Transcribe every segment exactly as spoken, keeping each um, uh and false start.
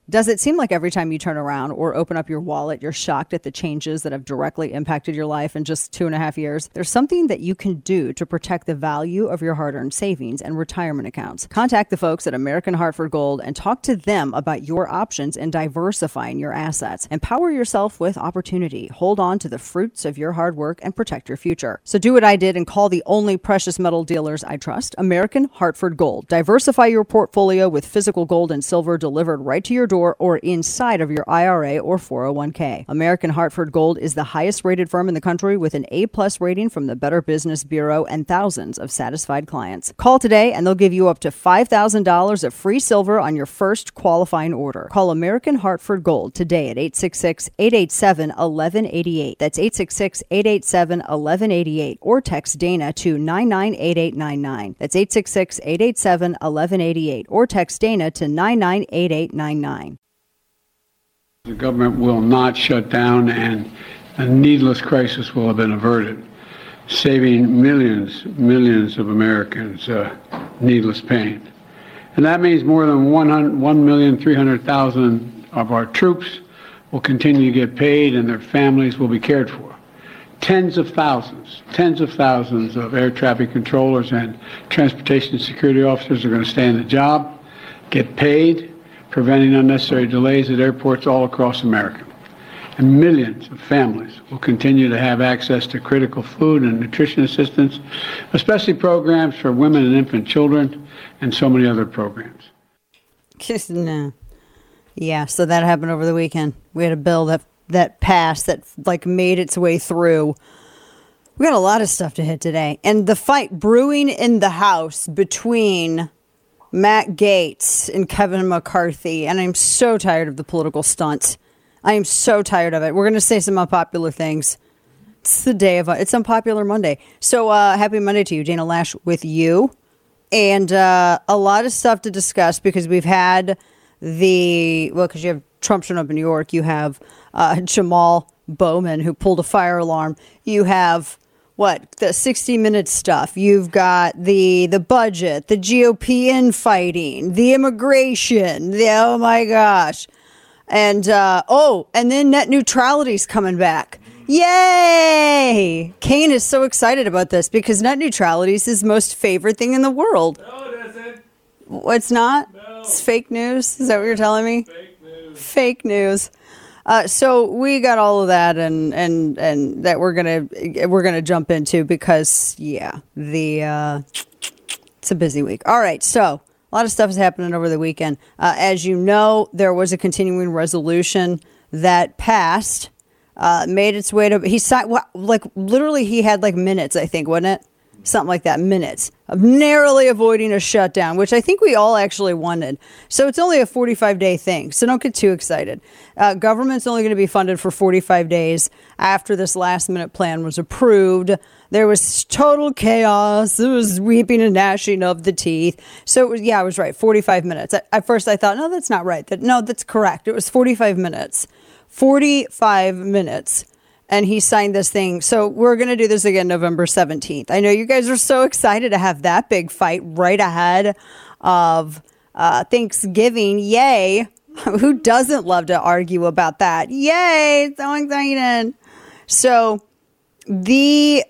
Does it seem like every time you turn around or open up your wallet, you're shocked at the changes that have directly impacted your life in just two and a half years? There's something that you can do to protect the value of your hard-earned savings and retirement accounts. Contact the folks at American Hartford Gold and talk to them about your options in diversifying your assets. Empower yourself with opportunity. Hold on to the fruits of your hard work and protect your future. So do what I did and call the only precious metal dealers I trust, American Hartford Gold. Diversify your portfolio with physical gold and silver delivered right to your door or inside of your I R A or four oh one k. American Hartford Gold is the highest rated firm in the country with an A-plus rating from the Better Business Bureau and thousands of satisfied clients. Call today and they'll give you up to five thousand dollars of free silver on your first qualifying order. Call American Hartford Gold today at eight six six, eight eight seven, one one eight eight. That's eight six six, eight eight seven, one one eight eight or text Dana to nine nine eight eight nine nine. That's eight six six, eight eight seven, one one eight eight or text Dana to nine nine eight eight nine nine. The government will not shut down and a needless crisis will have been averted, saving millions, millions of Americans uh, needless pain. And that means more than one million three hundred thousand of our troops will continue to get paid and their families will be cared for. Tens of thousands, tens of thousands of air traffic controllers and transportation security officers are going to stay in the job, get paid, preventing unnecessary delays at airports all across America. And millions of families will continue to have access to critical food and nutrition assistance, especially programs for women and infant children, and so many other programs. No. Yeah, so that happened over the weekend. We had a bill that that passed that like made its way through. We got a lot of stuff to hit today. And the fight brewing in the House between Matt Gaetz and Kevin McCarthy. And I'm so tired of the political stunts. I am so tired of it. We're going to say some unpopular things. It's the day of, it's Unpopular Monday. So uh, happy Monday to you. Dana Lash with you. And uh, a lot of stuff to discuss because we've had the, well, because you have Trump showing up in New York. You have uh, Jamal Bowman who pulled a fire alarm. You have what, the sixty minute stuff. You've got the the budget, the G O P infighting, the immigration, the, oh my gosh. And, uh, oh, and then net neutrality's coming back. Yay! Kane is so excited about this because net neutrality is his most favorite thing in the world. No, it isn't. It's not? No. It's fake news? Is that what you're telling me? Fake news. Fake news. Uh, so we got all of that, and and and that we're gonna we're gonna jump into because yeah, the uh, it's a busy week. All right, so a lot of stuff is happening over the weekend. Uh, as you know, there was a continuing resolution that passed, uh, made its way to he signed like literally he had like minutes, I think, wasn't it? Something like that, minutes of narrowly avoiding a shutdown, which I think we all actually wanted. So it's only a forty-five day thing. So don't get too excited. Uh, government's only going to be funded for forty-five days after this last minute plan was approved. There was total chaos. There was weeping and gnashing of the teeth. So it was, yeah, I was right. forty-five minutes. At, at first I thought, no, that's not right. That, no, that's correct. It was forty-five minutes. forty-five minutes. And he signed this thing. So we're going to do this again November seventeenth. I know you guys are so excited to have that big fight right ahead of uh, Thanksgiving. Yay. Who doesn't love to argue about that? Yay. So excited. So the,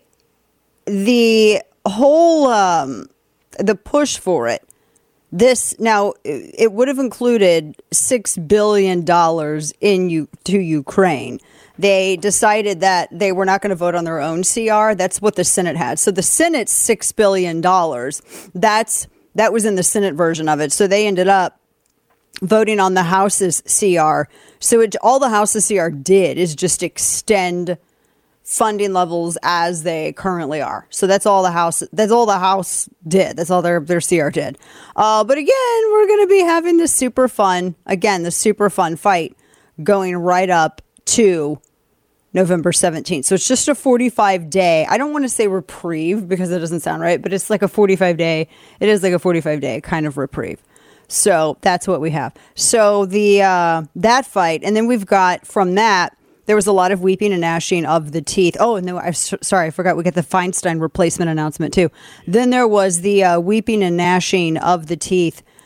the whole, um, the push for it, this now it would have included six billion dollars in you to Ukraine. They decided that they were not going to vote on their own C R. That's what the Senate had. So the Senate's six billion dollars. That's that was in the Senate version of it. So they ended up voting on the House's C R. So it, all the House's C R did is just extend funding levels as they currently are. So that's all the House. That's all the House did. That's all their their C R did. Uh, but again, we're going to be having this super fun again, the super fun fight going right up to November seventeenth. So it's just a forty-five day. I don't want to say reprieve because it doesn't sound right, but it's like a forty-five day. It is like a forty-five day kind of reprieve. So that's what we have. So the uh, that fight, and then we've got from that, there was a lot of weeping and gnashing of the teeth. Oh, and then I sorry, I forgot we got the Feinstein replacement announcement too. Then there was the uh, weeping and gnashing of the teeth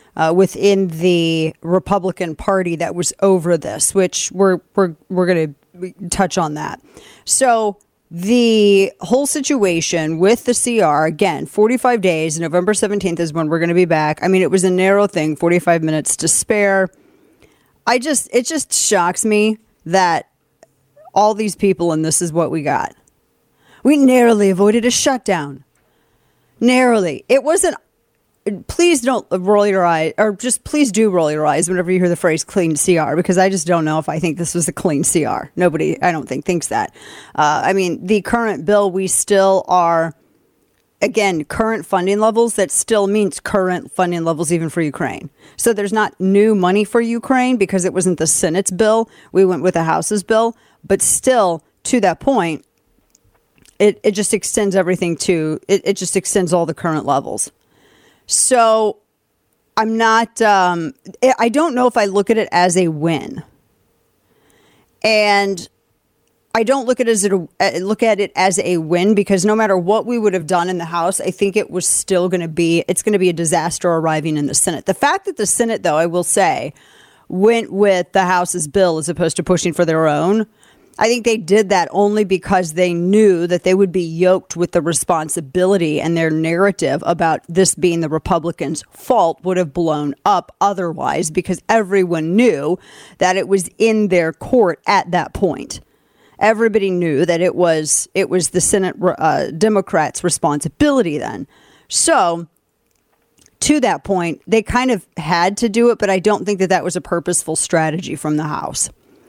uh, within the Republican Party that was over this, which we're we're we're going to touch on that. So the whole situation with the C R, again, forty-five days, November seventeenth is when we're going to be back. I mean, it was a narrow thing, forty-five minutes to spare. I just, it just shocks me that all these people, and this is what we got. We narrowly avoided a shutdown. Narrowly. It wasn't, please don't roll your eyes, or just please do roll your eyes whenever you hear the phrase clean C R, because I just don't know if I think this was a clean C R. Nobody, I don't think, thinks that. Uh, I mean, the current bill, we still are, again, current funding levels, that still means current funding levels even for Ukraine. So there's not new money for Ukraine because it wasn't the Senate's bill. We went with the House's bill. But still, to that point, it, it just extends everything to, it, it just extends all the current levels. So I'm not, um, I don't know if I look at it as a win. And I don't look at it as a, look at it as a win, because no matter what we would have done in the House, I think it was still going to be, it's going to be a disaster arriving in the Senate. The fact that the Senate, though, I will say, went with the House's bill as opposed to pushing for their own, I think they did that only because they knew that they would be yoked with the responsibility, and their narrative about this being the Republicans' fault would have blown up otherwise, because everyone knew that it was in their court at that point. Everybody knew that it was it was the Senate uh, Democrats' responsibility then. So to that point, they kind of had to do it, but I don't think that that was a purposeful strategy from the House.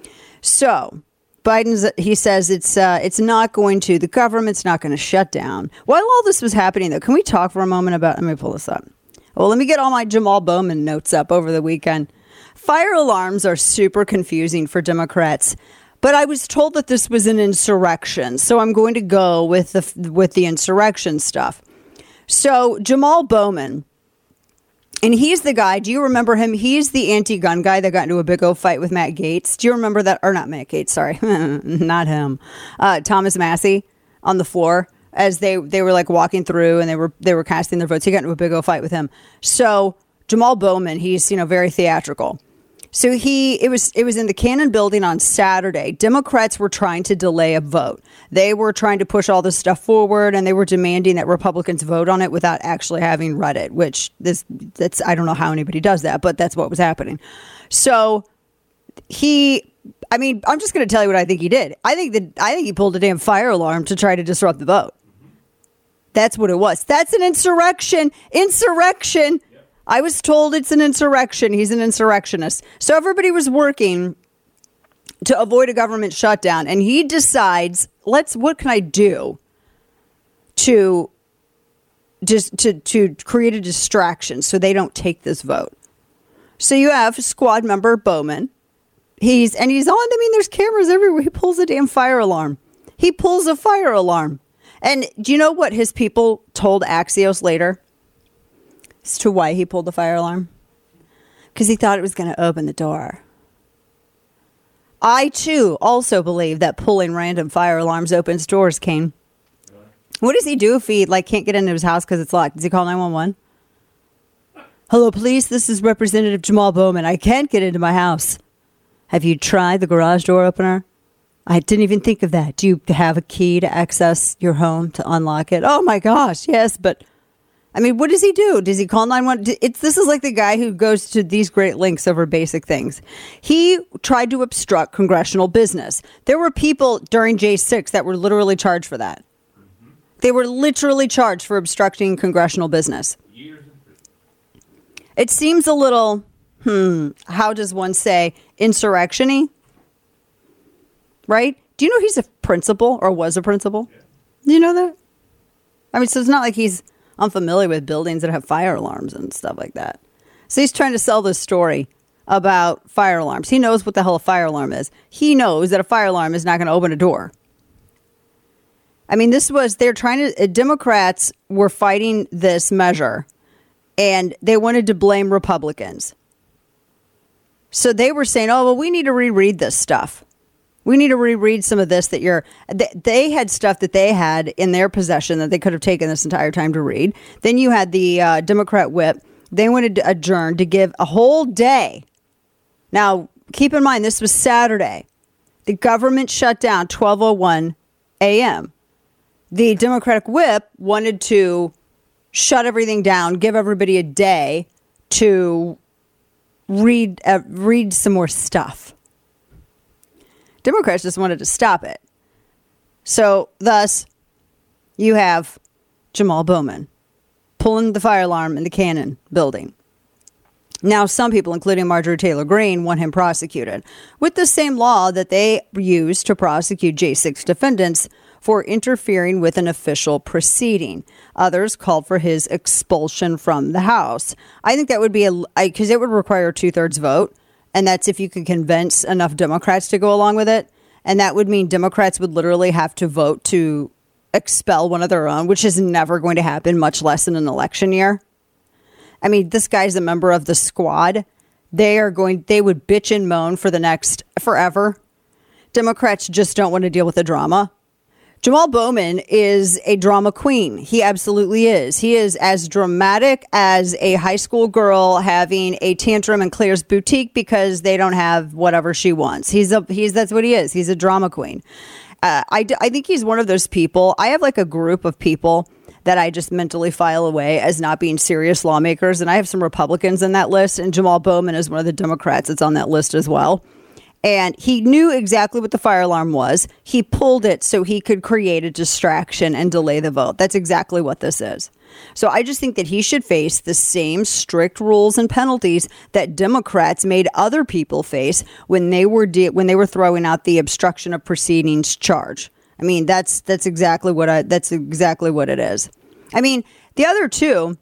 So Biden's, he says it's uh, it's not going to, the government's not going to shut down. While all this was happening, though, can we talk for a moment about, let me pull this up. Well, let me get all my Jamal Bowman notes up over the weekend. Fire alarms are super confusing for Democrats. But I was told that this was an insurrection, so I'm going to go with the with the insurrection stuff. So Jamal Bowman, and he's the guy, do you remember him? He's the anti-gun guy that got into a big old fight with Matt Gaetz. Do you remember that? Or not Matt Gaetz, sorry. Not him. Uh, Thomas Massie on the floor as they, they were like walking through and they were they were casting their votes. He got into a big old fight with him. So Jamal Bowman, he's, you know, very theatrical. So he, it was, it was in the Cannon building on Saturday. Democrats were trying to delay a vote. They were trying to push all this stuff forward, and they were demanding that Republicans vote on it without actually having read it, which this, that's, I don't know how anybody does that, but that's what was happening. So he, I mean, I'm just going to tell you what I think he did. I think that, I think he pulled a damn fire alarm to try to disrupt the vote. That's what it was. That's an insurrection. Insurrection. I was told it's an insurrection. He's an insurrectionist. So everybody was working to avoid a government shutdown. And he decides, let's, what can I do to just to, to create a distraction so they don't take this vote? So you have squad member Bowman. He's, and he's on, I mean, there's cameras everywhere. He pulls a damn fire alarm. He pulls a fire alarm. And do you know what his people told Axios later? As to why he pulled the fire alarm? Because he thought it was going to open the door. I, too, also believe that pulling random fire alarms opens doors, Kane. Really? What does he do if he like can't get into his house because it's locked? Does he call nine one one? Hello, police. This is Representative Jamal Bowman. I can't get into my house. Have you tried the garage door opener? I didn't even think of that. Do you have a key to access your home to unlock it? Oh, my gosh. Yes, but... I mean, what does he do? Does he call nine one one? It's, this is like the guy who goes to these great lengths over basic things. He tried to obstruct congressional business. There were people during J six that were literally charged for that. Mm-hmm. They were literally charged for obstructing congressional business. It seems a little, hmm, how does one say, insurrection-y? Right? Do you know he's a principal or was a principal? Yeah. Do you know that? I mean, so it's not like he's unfamiliar with buildings that have fire alarms and stuff like that. So he's trying to sell this story about fire alarms. He knows what the hell a fire alarm is. He knows that a fire alarm is not going to open a door. I mean, this was, they're trying to, uh, Democrats were fighting this measure and they wanted to blame Republicans. So they were saying, oh, well, we need to reread this stuff. We need to reread some of this that you're, they had stuff that they had in their possession that they could have taken this entire time to read. Then you had the uh, Democrat whip They wanted to adjourn to give a whole day. Now, keep in mind, this was Saturday. The government shut down twelve oh one a.m. The Democratic whip wanted to shut everything down, give everybody a day to read uh, read some more stuff. Democrats just wanted to stop it. So, thus, you have Jamal Bowman pulling the fire alarm in the Cannon building. Now, some people, including Marjorie Taylor Greene, want him prosecuted with the same law that they used to prosecute J six defendants for interfering with an official proceeding. Others called for his expulsion from the House. I think that would be a, because it would require a two-thirds vote, and that's if you could convince enough Democrats to go along with it. And that would mean Democrats would literally have to vote to expel one of their own, which is never going to happen, much less in an election year. I mean, this guy's a member of the squad. They are going, they would bitch and moan for the next forever. Democrats just don't want to deal with the drama. Jamal Bowman is a drama queen. He absolutely is. He is as dramatic as a high school girl having a tantrum in Claire's boutique because they don't have whatever she wants. He's a, he's, that's what he is. He's a drama queen. Uh, I, I think he's one of those people. I have like a group of people that I just mentally file away as not being serious lawmakers. And I have some Republicans in that list. And Jamal Bowman is one of the Democrats that's on that list as well. And he knew exactly what the fire alarm was. He pulled it so he could create a distraction and delay the vote. That's exactly what this is. So I just think that he should face the same strict rules and penalties that Democrats made other people face when they were de- when they were throwing out the obstruction of proceedings charge. I mean, that's that's exactly what I that's exactly what it is. I mean, the other two,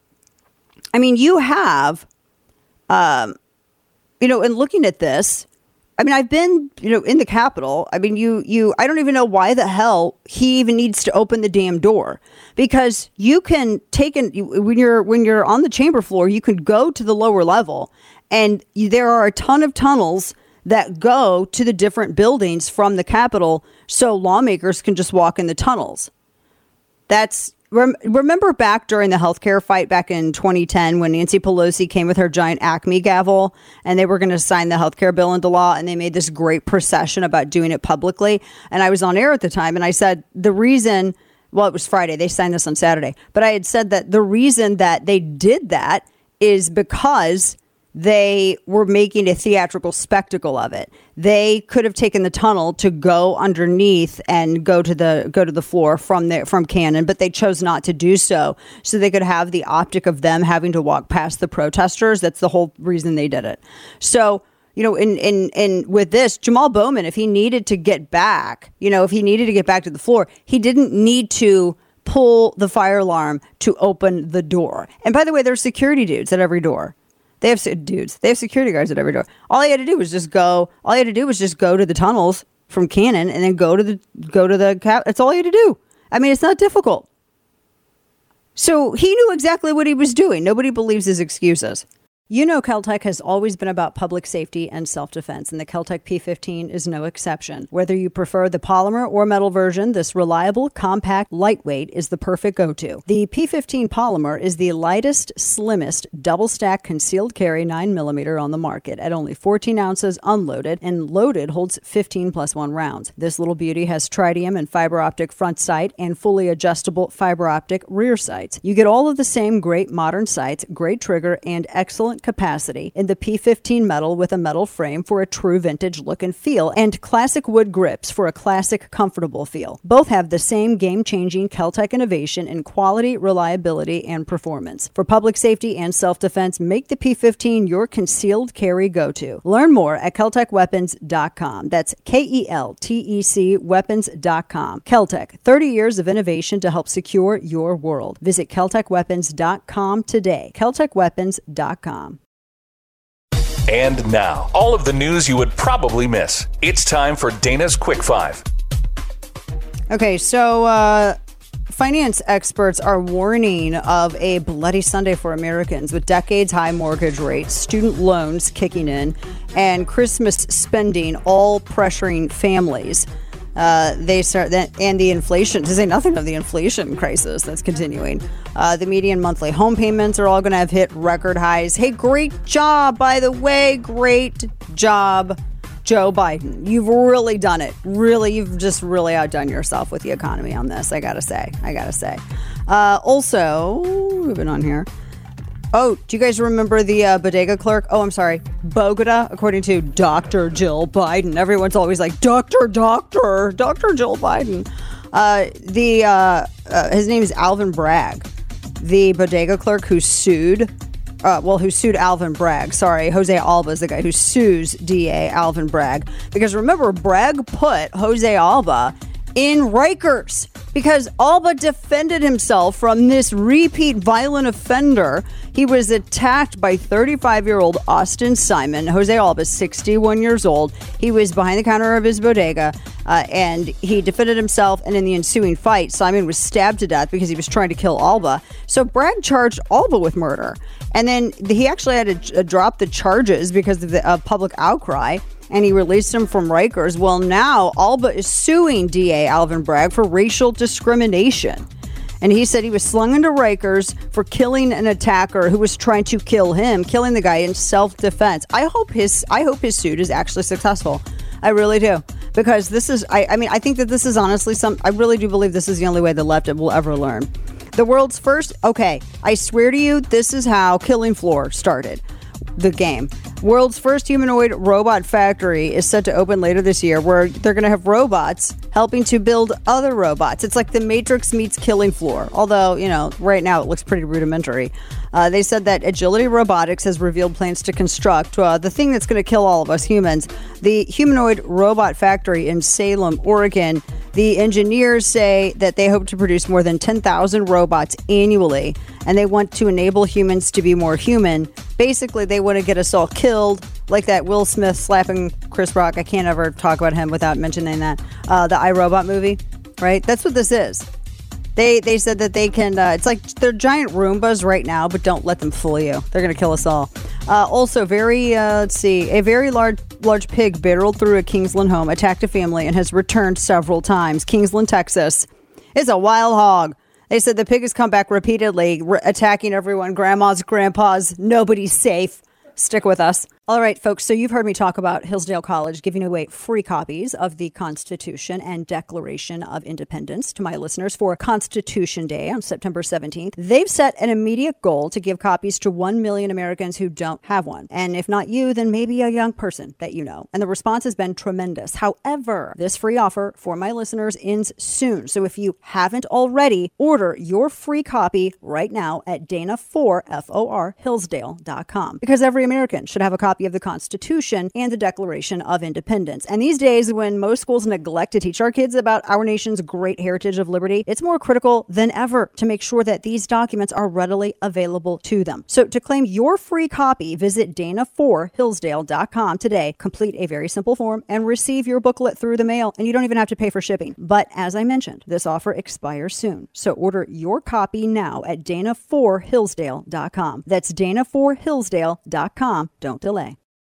I mean, you have, um, you know, in looking at this, I mean, I've been, you know, in the Capitol. I mean, you, you, I don't even know why the hell he even needs to open the damn door, because you can take an, when you're, when you're on the chamber floor, you can go to the lower level, and you, there are a ton of tunnels that go to the different buildings from the Capitol, so lawmakers can just walk in the tunnels. That's, rem, remember back during the healthcare fight back in twenty ten when Nancy Pelosi came with her giant Acme gavel and they were going to sign the healthcare bill into law, and they made this great procession about doing it publicly. And I was on air at the time, and I said the reason, well, it was Friday, they signed this on Saturday, but I had said that the reason that they did that is because they were making a theatrical spectacle of it. They could have taken the tunnel to go underneath and go to the go to the floor from the, from Cannon, but they chose not to do so, so they could have the optic of them having to walk past the protesters. That's the whole reason they did it. So, you know, in in in with this, Jamal Bowman, if he needed to get back, you know, if he needed to get back to the floor, he didn't need to pull the fire alarm to open the door. And by the way, there's security dudes at every door. They have dudes. They have security guards at every door. All he had to do was just go. All he had to do was just go to the tunnels from Cannon and then go to the go to the cap. That's all he had to do. I mean, it's not difficult. So he knew exactly what he was doing. Nobody believes his excuses. You know, Keltec has always been about public safety and self-defense, and the Keltec P fifteen is no exception. Whether you prefer the polymer or metal version, this reliable, compact, lightweight is the perfect go-to. The P fifteen polymer is the lightest, slimmest, double-stack concealed carry nine millimeter on the market at only fourteen ounces unloaded, and loaded holds fifteen plus one rounds. This little beauty has tritium and fiber optic front sight and fully adjustable fiber optic rear sights. You get all of the same great modern sights, great trigger, and excellent capacity in the P fifteen metal with a metal frame for a true vintage look and feel, and classic wood grips for a classic comfortable feel. Both have the same game-changing Keltec innovation in quality, reliability, and performance. For public safety and self-defense, make the P fifteen your concealed carry go-to. Learn more at Keltec Weapons dot com. That's K E L T E C Weapons dot com. Keltec, thirty years of innovation to help secure your world. Visit Keltec Weapons dot com today. Keltec Weapons dot com. And now, all of the news you would probably miss. It's time for Dana's Quick Five. Okay, so uh, finance experts are warning of a bloody Sunday for Americans with decades-high mortgage rates, student loans kicking in, and Christmas spending all pressuring families. Uh, they start that, and the inflation, to say nothing of the inflation crisis that's continuing. Uh, the median monthly home payments are all going to have hit record highs. Hey, great job, by the way. Great job, Joe Biden. You've really done it. Really, you've just really outdone yourself with the economy on this. I got to say. I got to say. Uh, also, moving on here. Oh, do you guys remember the uh, bodega clerk? Oh, I'm sorry. Bogota, according to Doctor Jill Biden. Everyone's always like, Doctor, Doctor, Doctor Jill Biden. Uh, the uh, uh, his name is Alvin Bragg, the bodega clerk who sued, uh, well, who sued Alvin Bragg. Sorry, Jose Alba is the guy who sues D A Alvin Bragg. Because remember, Bragg put Jose Alba in Rikers because Alba defended himself from this repeat violent offender. He was attacked by thirty-five-year-old Austin Simon. Jose Alba is sixty-one years old. He was behind the counter of his bodega, uh, and he defended himself. And in the ensuing fight, Simon was stabbed to death because he was trying to kill Alba. So Bragg charged Alba with murder. And then he actually had to uh, drop the charges because of the uh, public outcry, and he released him from Rikers. Well, now Alba is suing D A Alvin Bragg for racial discrimination. And he said he was slung into Rikers for killing an attacker who was trying to kill him, killing the guy in self-defense. I hope his I hope his suit is actually successful. I really do. Because this is, I, I mean, I think that this is honestly some, I really do believe this is the only way the left will ever learn. The world's first, okay, I swear to you, this is how Killing Floor started. The game. World's first humanoid robot factory is set to open later this year, where they're going to have robots helping to build other robots. It's like the Matrix meets Killing Floor, although, you know, right now it looks pretty rudimentary. Uh, they said that Agility Robotics has revealed plans to construct uh, the thing that's going to kill all of us humans, the humanoid robot factory in Salem, Oregon. The engineers say that they hope to produce more than ten thousand robots annually, and they want to enable humans to be more human. Basically, they want to get us all killed, like that Will Smith slapping Chris Rock. I can't ever talk about him without mentioning that. Uh, the iRobot movie, right? That's what this is. They they said that they can, uh, it's like they're giant Roombas right now, but don't let them fool you. They're going to kill us all. Uh, also, very, uh, let's see, a very large large pig barreled through a Kingsland home, attacked a family, and has returned several times. Kingsland, Texas. It's a wild hog. They said the pig has come back repeatedly, re- attacking everyone, grandmas, grandpas, nobody's safe. Stick with us. All right, folks, so you've heard me talk about Hillsdale College giving away free copies of the Constitution and Declaration of Independence to my listeners for Constitution Day on September seventeenth. They've set an immediate goal to give copies to one million Americans who don't have one. And if not you, then maybe a young person that you know. And the response has been tremendous. However, this free offer for my listeners ends soon. So if you haven't already, order your free copy right now at Dana four, F O R, Hillsdale dot com. Because every American should have a copy of the Constitution and the Declaration of Independence. And these days, when most schools neglect to teach our kids about our nation's great heritage of liberty, it's more critical than ever to make sure that these documents are readily available to them. So to claim your free copy, visit Dana four, Hillsdale dot com today. Complete a very simple form and receive your booklet through the mail. And you don't even have to pay for shipping. But as I mentioned, this offer expires soon. So order your copy now at Dana four, Hillsdale dot com. That's Dana four, Hillsdale dot com. Don't delay.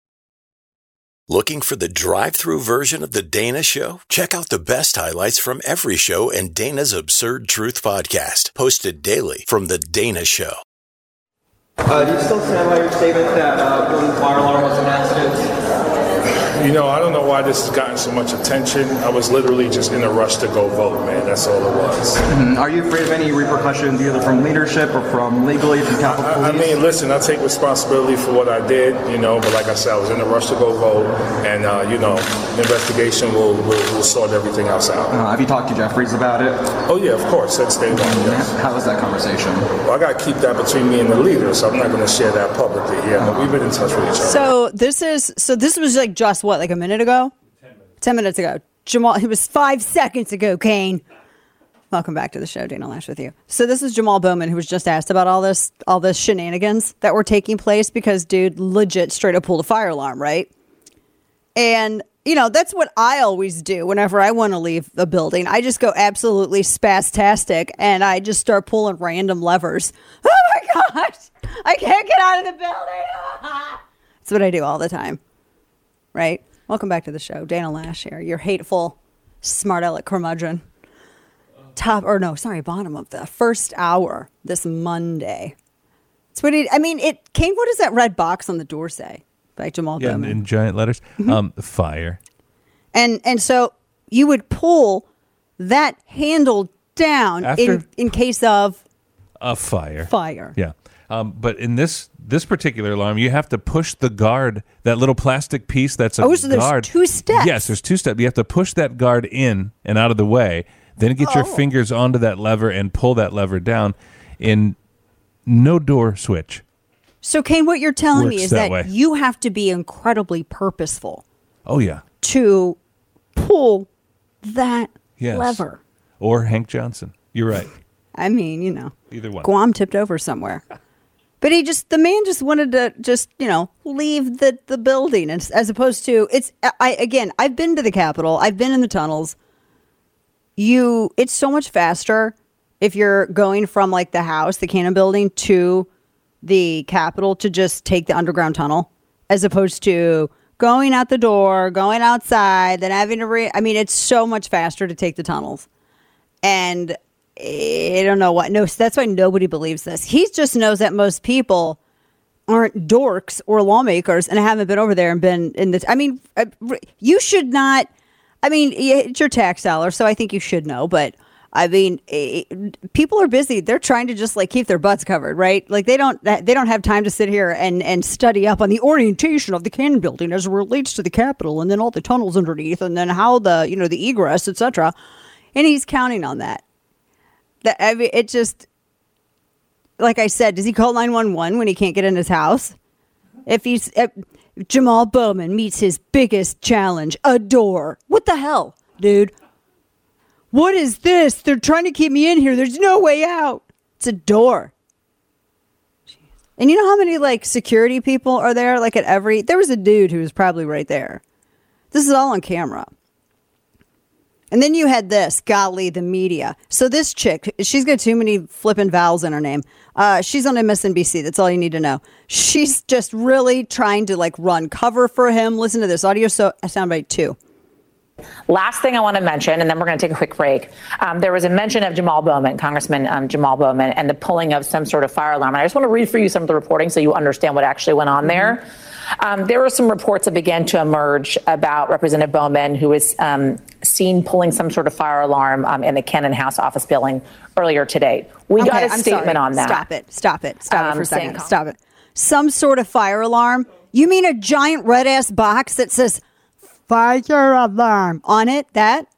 Looking for the drive-through version of The Dana Show? Check out the best highlights from every show and Dana's Absurd Truth podcast, posted daily from The Dana Show. Uh, do you still stand by your statement that uh, when the fire alarm was enacted? You know, I don't know why this has gotten so much attention. I was literally just in a rush to go vote, man. That's all it was. Mm-hmm. Are you afraid of any repercussions, either from leadership or from legally from Capitol Police? I, I mean, listen, I take responsibility for what I did, you know, but like I said, I was in a rush to go vote, and, uh, you know, the investigation will, will, will sort everything else out. Uh, have you talked to Jeffries about it? Oh, yeah, of course. That's day one, yes. How was that conversation? Well, I got to keep that between me and the leader, so I'm not going to share that publicly. Yeah, uh-huh. But we've been in touch with each other. So this is, so this was like just what, like a minute ago? Ten minutes. Ten minutes ago. Jamal, it was five seconds ago, Kane. Welcome back to the show, Dana Lash with you. So this is Jamal Bowman, who was just asked about all this, all this shenanigans that were taking place because dude legit straight up pulled a fire alarm, right? And, you know, that's what I always do whenever I want to leave a building. I just go absolutely spastastic and I just start pulling random levers. Oh my gosh, I can't get out of the building. That's what I do all the time, right? Welcome back to the show. Dana Lash here, your hateful, Smart aleck curmudgeon. Top, or no, sorry, bottom of the first hour this Monday. That's what it, I mean, it came, what does that red box on the door say? By Jamal Yeah, in, Bowman. in giant letters. Mm-hmm. Um, fire. And and so you would pull that handle down After- in, in case of A fire. fire. Yeah. Um, but in this this particular alarm, you have to push the guard, that little plastic piece that's a Oh, so there's guard. two steps. Yes, there's two steps. You have to push that guard in and out of the way, then get your Oh. fingers onto that lever and pull that lever down in no door switch. So, Kane, what you're telling me Works is that that way. you have to be incredibly purposeful Oh, yeah. to pull that Yes. lever. Or Hank Johnson. You're right. I mean, you know, Either one. Guam tipped over somewhere. But he just, the man just wanted to just, you know, leave the, the building as, as opposed to, it's, I, again, I've been to the Capitol. I've been in the tunnels. You, it's so much faster if you're going from like the house, the Cannon building to the Capitol to just take the underground tunnel as opposed to going out the door, going outside, then having to re, I mean, it's so much faster to take the tunnels. And I don't know what. No, that's why nobody believes this. He just knows that most people aren't dorks or lawmakers and haven't been over there and been in the. I mean, you should not. I mean, it's your tax dollar, so I think you should know. But I mean, it, people are busy. They're trying to just like keep their butts covered, right? Like they don't. They don't have time to sit here and and study up on the orientation of the Cannon building as it relates to the Capitol, and then all the tunnels underneath, and then how the you know the egress, et cetera. And he's counting on that. That I mean, it just, like I said, does he call nine one one when he can't get in his house? If he's, if Jamal Bowman meets his biggest challenge, a door. What the hell, dude? What is this? They're trying to keep me in here. There's no way out. It's a door. And you know how many, like, security people are there? Like, at every, there was a dude who was probably right there. This is all on camera. And then you had this, golly, the media. So this chick, she's got too many flipping vowels in her name. Uh, she's on M S N B C. That's all you need to know. She's just really trying to like run cover for him. Listen to this audio so soundbite two. Last thing I want to mention, and then we're going to take a quick break. Um, there was a mention of Jamal Bowman, Congressman um, Jamal Bowman, and the pulling of some sort of fire alarm. And I just want to read for you some of the reporting so you understand what actually went on mm-hmm. there. Um, there were some reports that began to emerge about Representative Bowman, who was um, seen pulling some sort of fire alarm um, in the Cannon House office building earlier today. We okay, got a I'm statement sorry. on that. Stop it. Stop it. Stop um, it for a second. saying- Stop it. Some sort of fire alarm? You mean a giant red ass box that says fire alarm on it? That?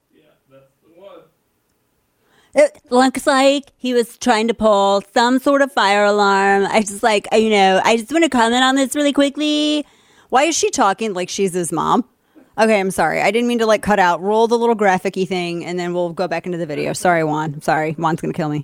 It looks like he was trying to pull some sort of fire alarm. I just like, you know, I just want to comment on this really quickly. Why is she talking like she's his mom? Okay, I'm sorry. I didn't mean to like cut out. Roll the little graphic-y thing, and then we'll go back into the video. Sorry, Juan. I'm sorry. Juan's going to kill me.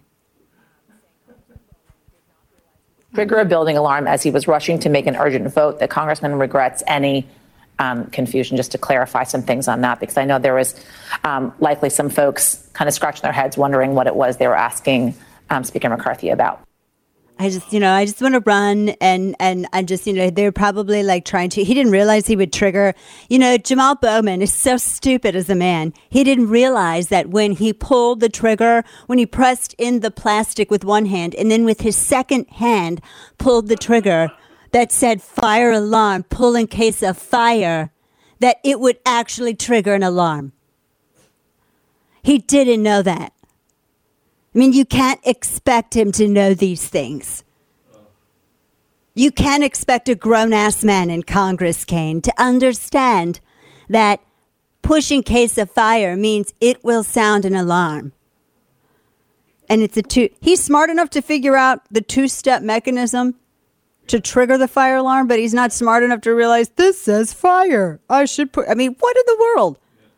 Trigger a building alarm as he was rushing to make an urgent vote. The congressman regrets any um, confusion, just to clarify some things on that, because I know there was um, likely some folks kind of scratching their heads wondering what it was they were asking um, Speaker McCarthy about. I just, you know, I just want to run and, and I just, you know, they're probably like trying to, he didn't realize he would trigger, you know, Jamal Bowman is so stupid as a man. He didn't realize that when he pulled the trigger, when he pressed in the plastic with one hand and then with his second hand pulled the trigger that said fire alarm, pull in case of fire, that it would actually trigger an alarm. He didn't know that. I mean, you can't expect him to know these things. You can't expect a grown-ass man in Congress, Kane, to understand that pushing case of fire means it will sound an alarm. And it's a two. He's smart enough to figure out the two-step mechanism to trigger the fire alarm, but he's not smart enough to realize this says fire. I should put, I mean, what in the world?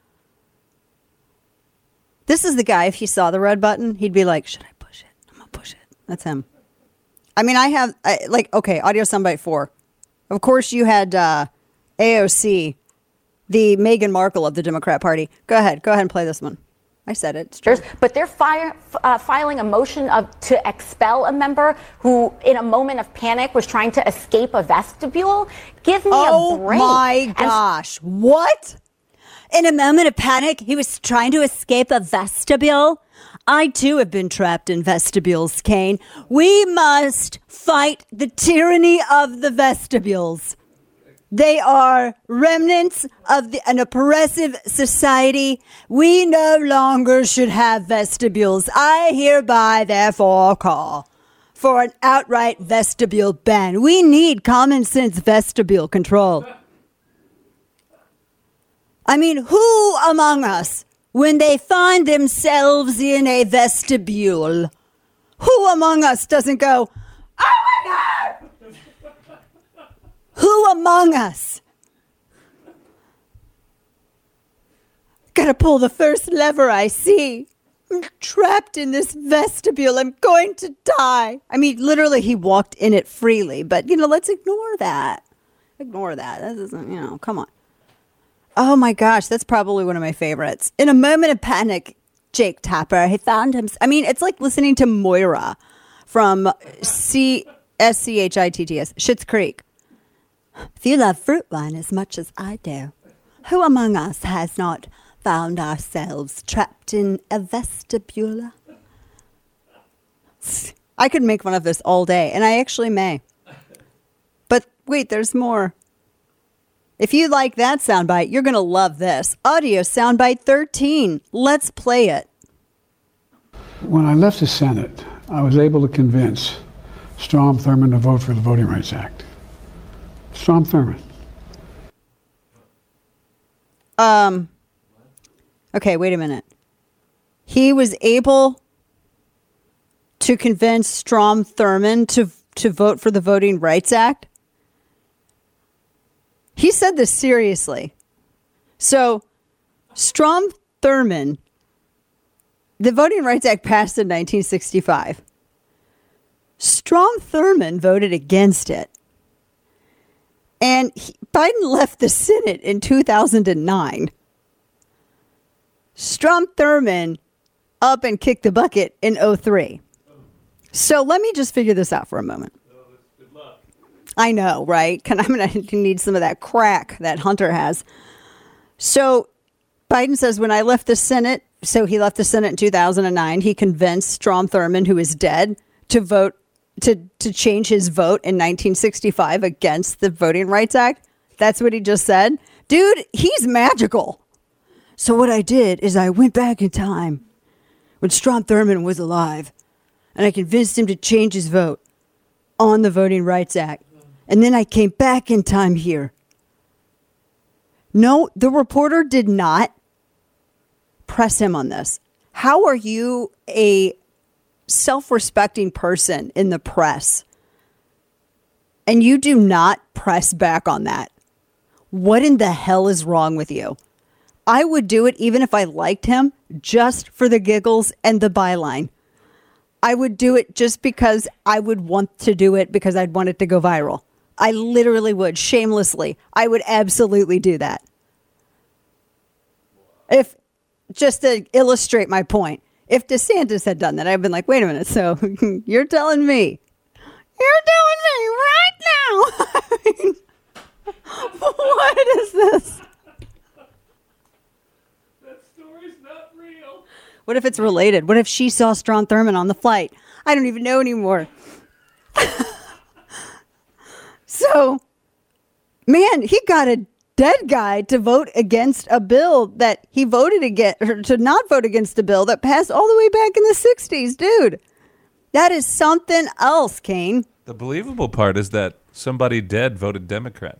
This is the guy, if he saw the red button, he'd be like, should I push it? I'm going to push it. That's him. I mean, I have, I, like, okay, audio soundbite four. Of course, you had uh, A O C, the Meghan Markle of the Democrat Party. Go ahead. Go ahead and play this one. I said it. It's true. But they're fire, uh, filing a motion of, to expel a member who, in a moment of panic, was trying to escape a vestibule. Give me oh a break. Oh, my gosh. And what? In a moment of panic, he was trying to escape a vestibule. I, too, have been trapped in vestibules, Kane. We must fight the tyranny of the vestibules. They are remnants of the, an oppressive society. We no longer should have vestibules. I hereby, therefore, call for an outright vestibule ban. We need common sense vestibule control. I mean, who among us, when they find themselves in a vestibule, who among us doesn't go, oh my God! Who among us? Gotta pull the first lever I see. I'm trapped in this vestibule. I'm going to die. I mean, literally, he walked in it freely, but, you know, let's ignore that. Ignore that. That doesn't, you know, come on. Oh my gosh, that's probably one of my favorites. In a moment of panic, Jake Tapper, he found him. I mean, it's like listening to Moira from C S C H I T T S, Schitt's Creek. If you love fruit wine as much as I do, who among us has not found ourselves trapped in a vestibule? I could make fun of this all day, and I actually may. But wait, there's more. If you like that soundbite, you're going to love this. Audio soundbite thirteen. Let's play it. When I left the Senate, I was able to convince Strom Thurmond to vote for the Voting Rights Act. Strom Thurmond. Um. Okay, wait a minute. He was able to convince Strom Thurmond to to vote for the Voting Rights Act? He said this seriously. So, Strom Thurmond, the Voting Rights Act passed in nineteen sixty-five. Strom Thurmond voted against it. And he, Biden left the Senate in two thousand nine. Strom Thurmond up and kicked the bucket in oh three. So let me just figure this out for a moment. I know, right? Can, I'm going to need some of that crack that Hunter has. So Biden says, when I left the Senate, so he left the Senate in two thousand nine, he convinced Strom Thurmond, who is dead, to vote, to, to change his vote in nineteen sixty-five against the Voting Rights Act. That's what he just said. Dude, he's magical. So what I did is I went back in time when Strom Thurmond was alive, and I convinced him to change his vote on the Voting Rights Act. And then I came back in time here. No, the reporter did not press him on this. How are you a self-respecting person in the press and you do not press back on that? What in the hell is wrong with you? I would do it even if I liked him, just for the giggles and the byline. I would do it just because I would want to do it, because I'd want it to go viral. I literally would, shamelessly. I would absolutely do that. If, just to illustrate my point, if DeSantis had done that, I'd been like, wait a minute, so you're telling me, you're telling me right now, I mean, what is this? That story's not real. What if it's related? What if she saw Strom Thurmond on the flight? I don't even know anymore. So, man, he got a dead guy to vote against a bill that he voted against, or to not vote against a bill that passed all the way back in the sixties, dude. That is something else, Kane. The believable part is that somebody dead voted Democrat.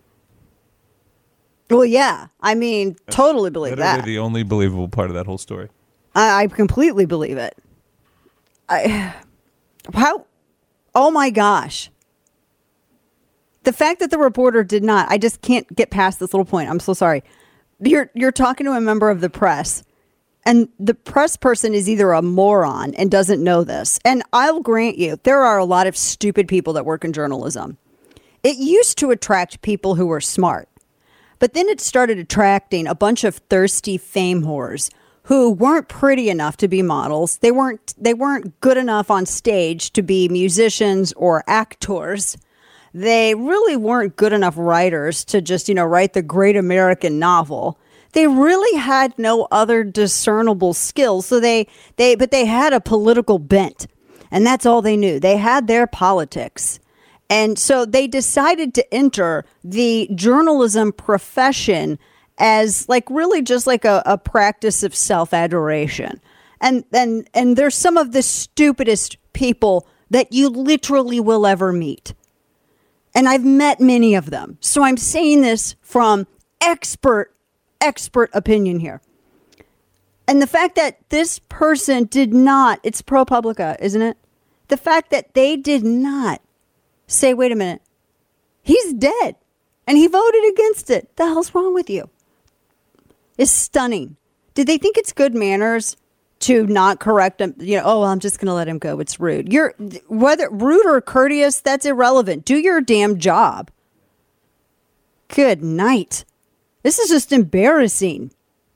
Well, yeah. I mean, That's totally believe literally that. the only believable part of that whole story. I, I completely believe it. I, how? Oh my gosh. The fact that the reporter did not, I just can't get past this little point. I'm so sorry. You're you're talking to a member of the press, and the press person is either a moron and doesn't know this. And I'll grant you, there are a lot of stupid people that work in journalism. It used to attract people who were smart, but then it started attracting a bunch of thirsty fame whores who weren't pretty enough to be models. They weren't they weren't good enough on stage to be musicians or actors. They really weren't good enough writers to just, you know, write the great American novel. They really had no other discernible skills. So they, they, but they had a political bent, and that's all they knew. They had their politics. And so they decided to enter the journalism profession as like really just like a, a practice of self-adoration. And, and, and they're some of the stupidest people that you literally will ever meet. And I've met many of them. So I'm saying this from expert, expert opinion here. And the fact that this person did not, it's ProPublica, isn't it? The fact that they did not say, wait a minute, he's dead and he voted against it. The hell's wrong with you? Is stunning. Did they think it's good manners to not correct him? You know, oh, well, I'm just going to let him go. It's rude. You're whether rude or courteous, that's irrelevant. Do your damn job. Good night. This is just embarrassing.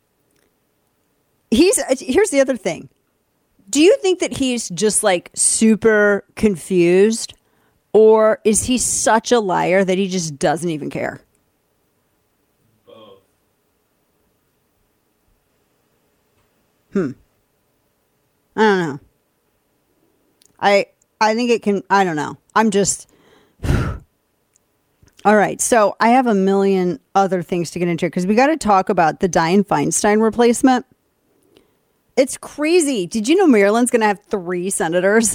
He's here's the other thing. Do you think that he's just like super confused, or is he such a liar that he just doesn't even care? Hmm. I don't know. I I think it can, I don't know. I'm just, all right. So I have a million other things to get into because we got to talk about the Dianne Feinstein replacement. It's crazy. Did you know Maryland's going to have three senators?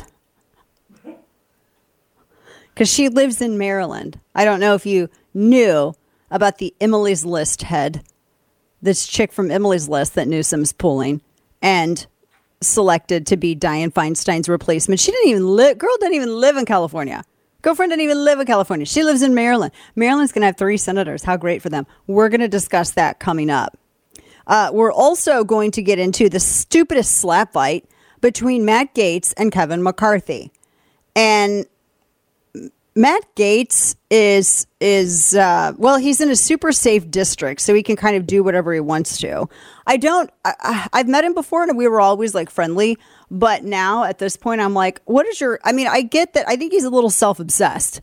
Because she lives in Maryland. I don't know if you knew about the Emily's List head. This chick from Emily's List that Newsom's pulling and selected to be Dianne Feinstein's replacement. She didn't even live, girl didn't even live in California. Girlfriend didn't even live in California. She lives in Maryland. Maryland's going to have three senators. How great for them. We're going to discuss that coming up. Uh, we're also going to get into the stupidest slap fight between Matt Gaetz and Kevin McCarthy. And Matt Gaetz is, is uh, well, he's in a super safe district, so he can kind of do whatever he wants to. I don't, I, I've met him before, and we were always like friendly. But now at this point, I'm like, what is your, I mean, I get that. I think he's a little self-obsessed.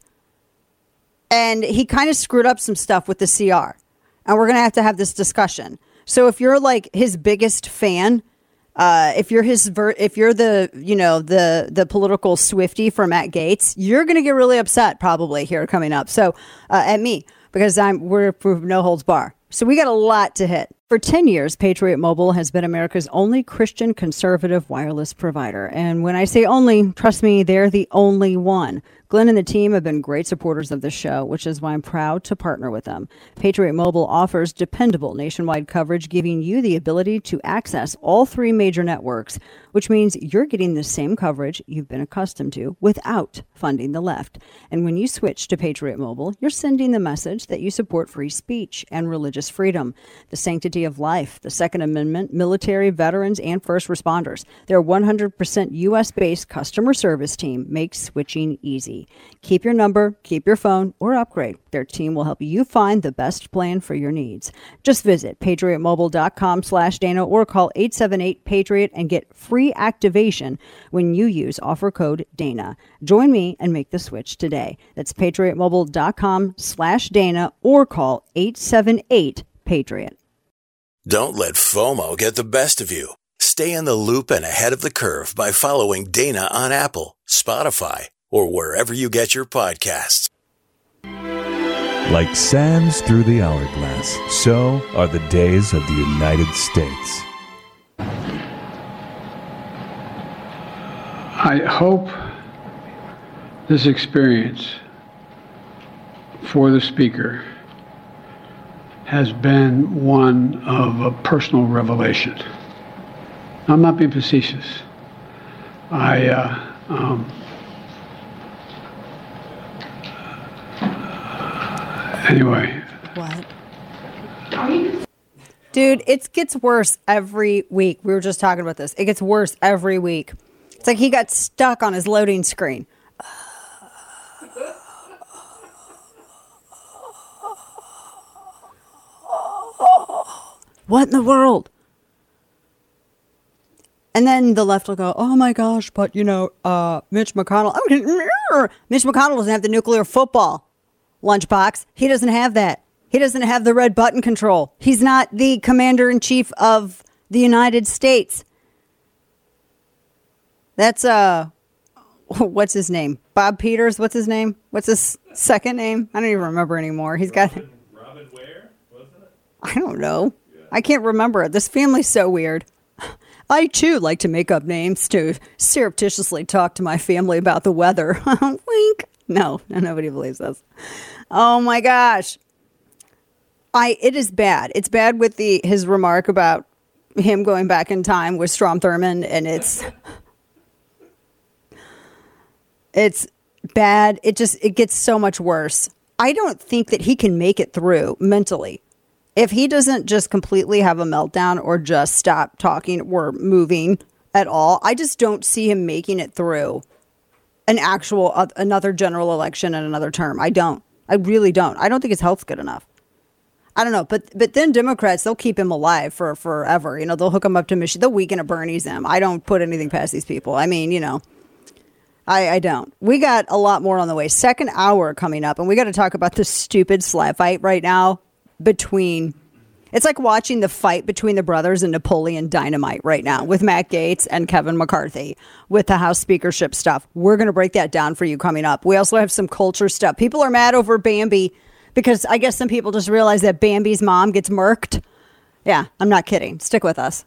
And he kind of screwed up some stuff with the C R. And we're going to have to have this discussion. So if you're like his biggest fan, uh, if you're his, ver- if you're the, you know, the, the political Swiftie for Matt Gaetz, you're going to get really upset probably here coming up. So uh, at me, because I'm, we're, we're no holds bar. So we got a lot to hit. For ten years, Patriot Mobile has been America's only Christian conservative wireless provider. And when I say only, trust me, they're the only one. Glenn and the team have been great supporters of the show, which is why I'm proud to partner with them. Patriot Mobile offers dependable nationwide coverage, giving you the ability to access all three major networks, which means you're getting the same coverage you've been accustomed to without funding the left. And when you switch to Patriot Mobile, you're sending the message that you support free speech and religious freedom, the sanctity of life, the Second Amendment, military, veterans, and first responders. Their one hundred percent U S-based customer service team makes switching easy. Keep your number, keep your phone, or upgrade. Their team will help you find the best plan for your needs. Just visit patriotmobile.com slash Dana or call eight seven eight Patriot and get free activation when you use offer code Dana. Join me and make the switch today. That's patriotmobile.com slash Dana or call eight seven eight Patriot. Don't let FOMO get the best of you. Stay in the loop and ahead of the curve by following Dana on Apple, Spotify, or wherever you get your podcasts. Like sands through the hourglass, so are the days of the United States. I hope this experience for the speaker has been one of a personal revelation. I'm not being facetious. I, uh, um, anyway. What? Dude, it gets worse every week. We were just talking about this. It gets worse every week. It's like he got stuck on his loading screen. What in the world? And then the left will go, oh my gosh, but you know, uh, Mitch McConnell, Mitch McConnell doesn't have the nuclear football lunchbox. He doesn't have that. He doesn't have the red button control. He's not the commander-in-chief of the United States. That's, uh, what's his name? Bob Peters? What's his name? What's his second name? I don't even remember anymore. He's got... Robin, Robin Ware, wasn't it? I don't know. Yeah. I can't remember it. This family's so weird. I, too, like to make up names to surreptitiously talk to my family about the weather. Wink. No, nobody believes this. Oh, my gosh. I. It is bad. It's bad with the his remark about him going back in time with Strom Thurmond, and it's... It's bad. It just, it gets so much worse. I don't think that he can make it through mentally. If he doesn't just completely have a meltdown or just stop talking or moving at all, I just don't see him making it through an actual, uh, another general election and another term. I don't. I really don't. I don't think his health's good enough. I don't know. But but then Democrats, they'll keep him alive for forever. You know, they'll hook him up to Michigan. They'll weaken a Bernie's him. I don't put anything past these people. I mean, you know. I, I don't. We got a lot more on the way. Second hour coming up, and we got to talk about this stupid slap fight right now between... It's like watching the fight between the brothers and Napoleon Dynamite right now with Matt Gaetz and Kevin McCarthy with the House speakership stuff. We're going to break that down for you coming up. We also have some culture stuff. People are mad over Bambi because I guess some people just realize that Bambi's mom gets murked. Yeah, I'm not kidding. Stick with us.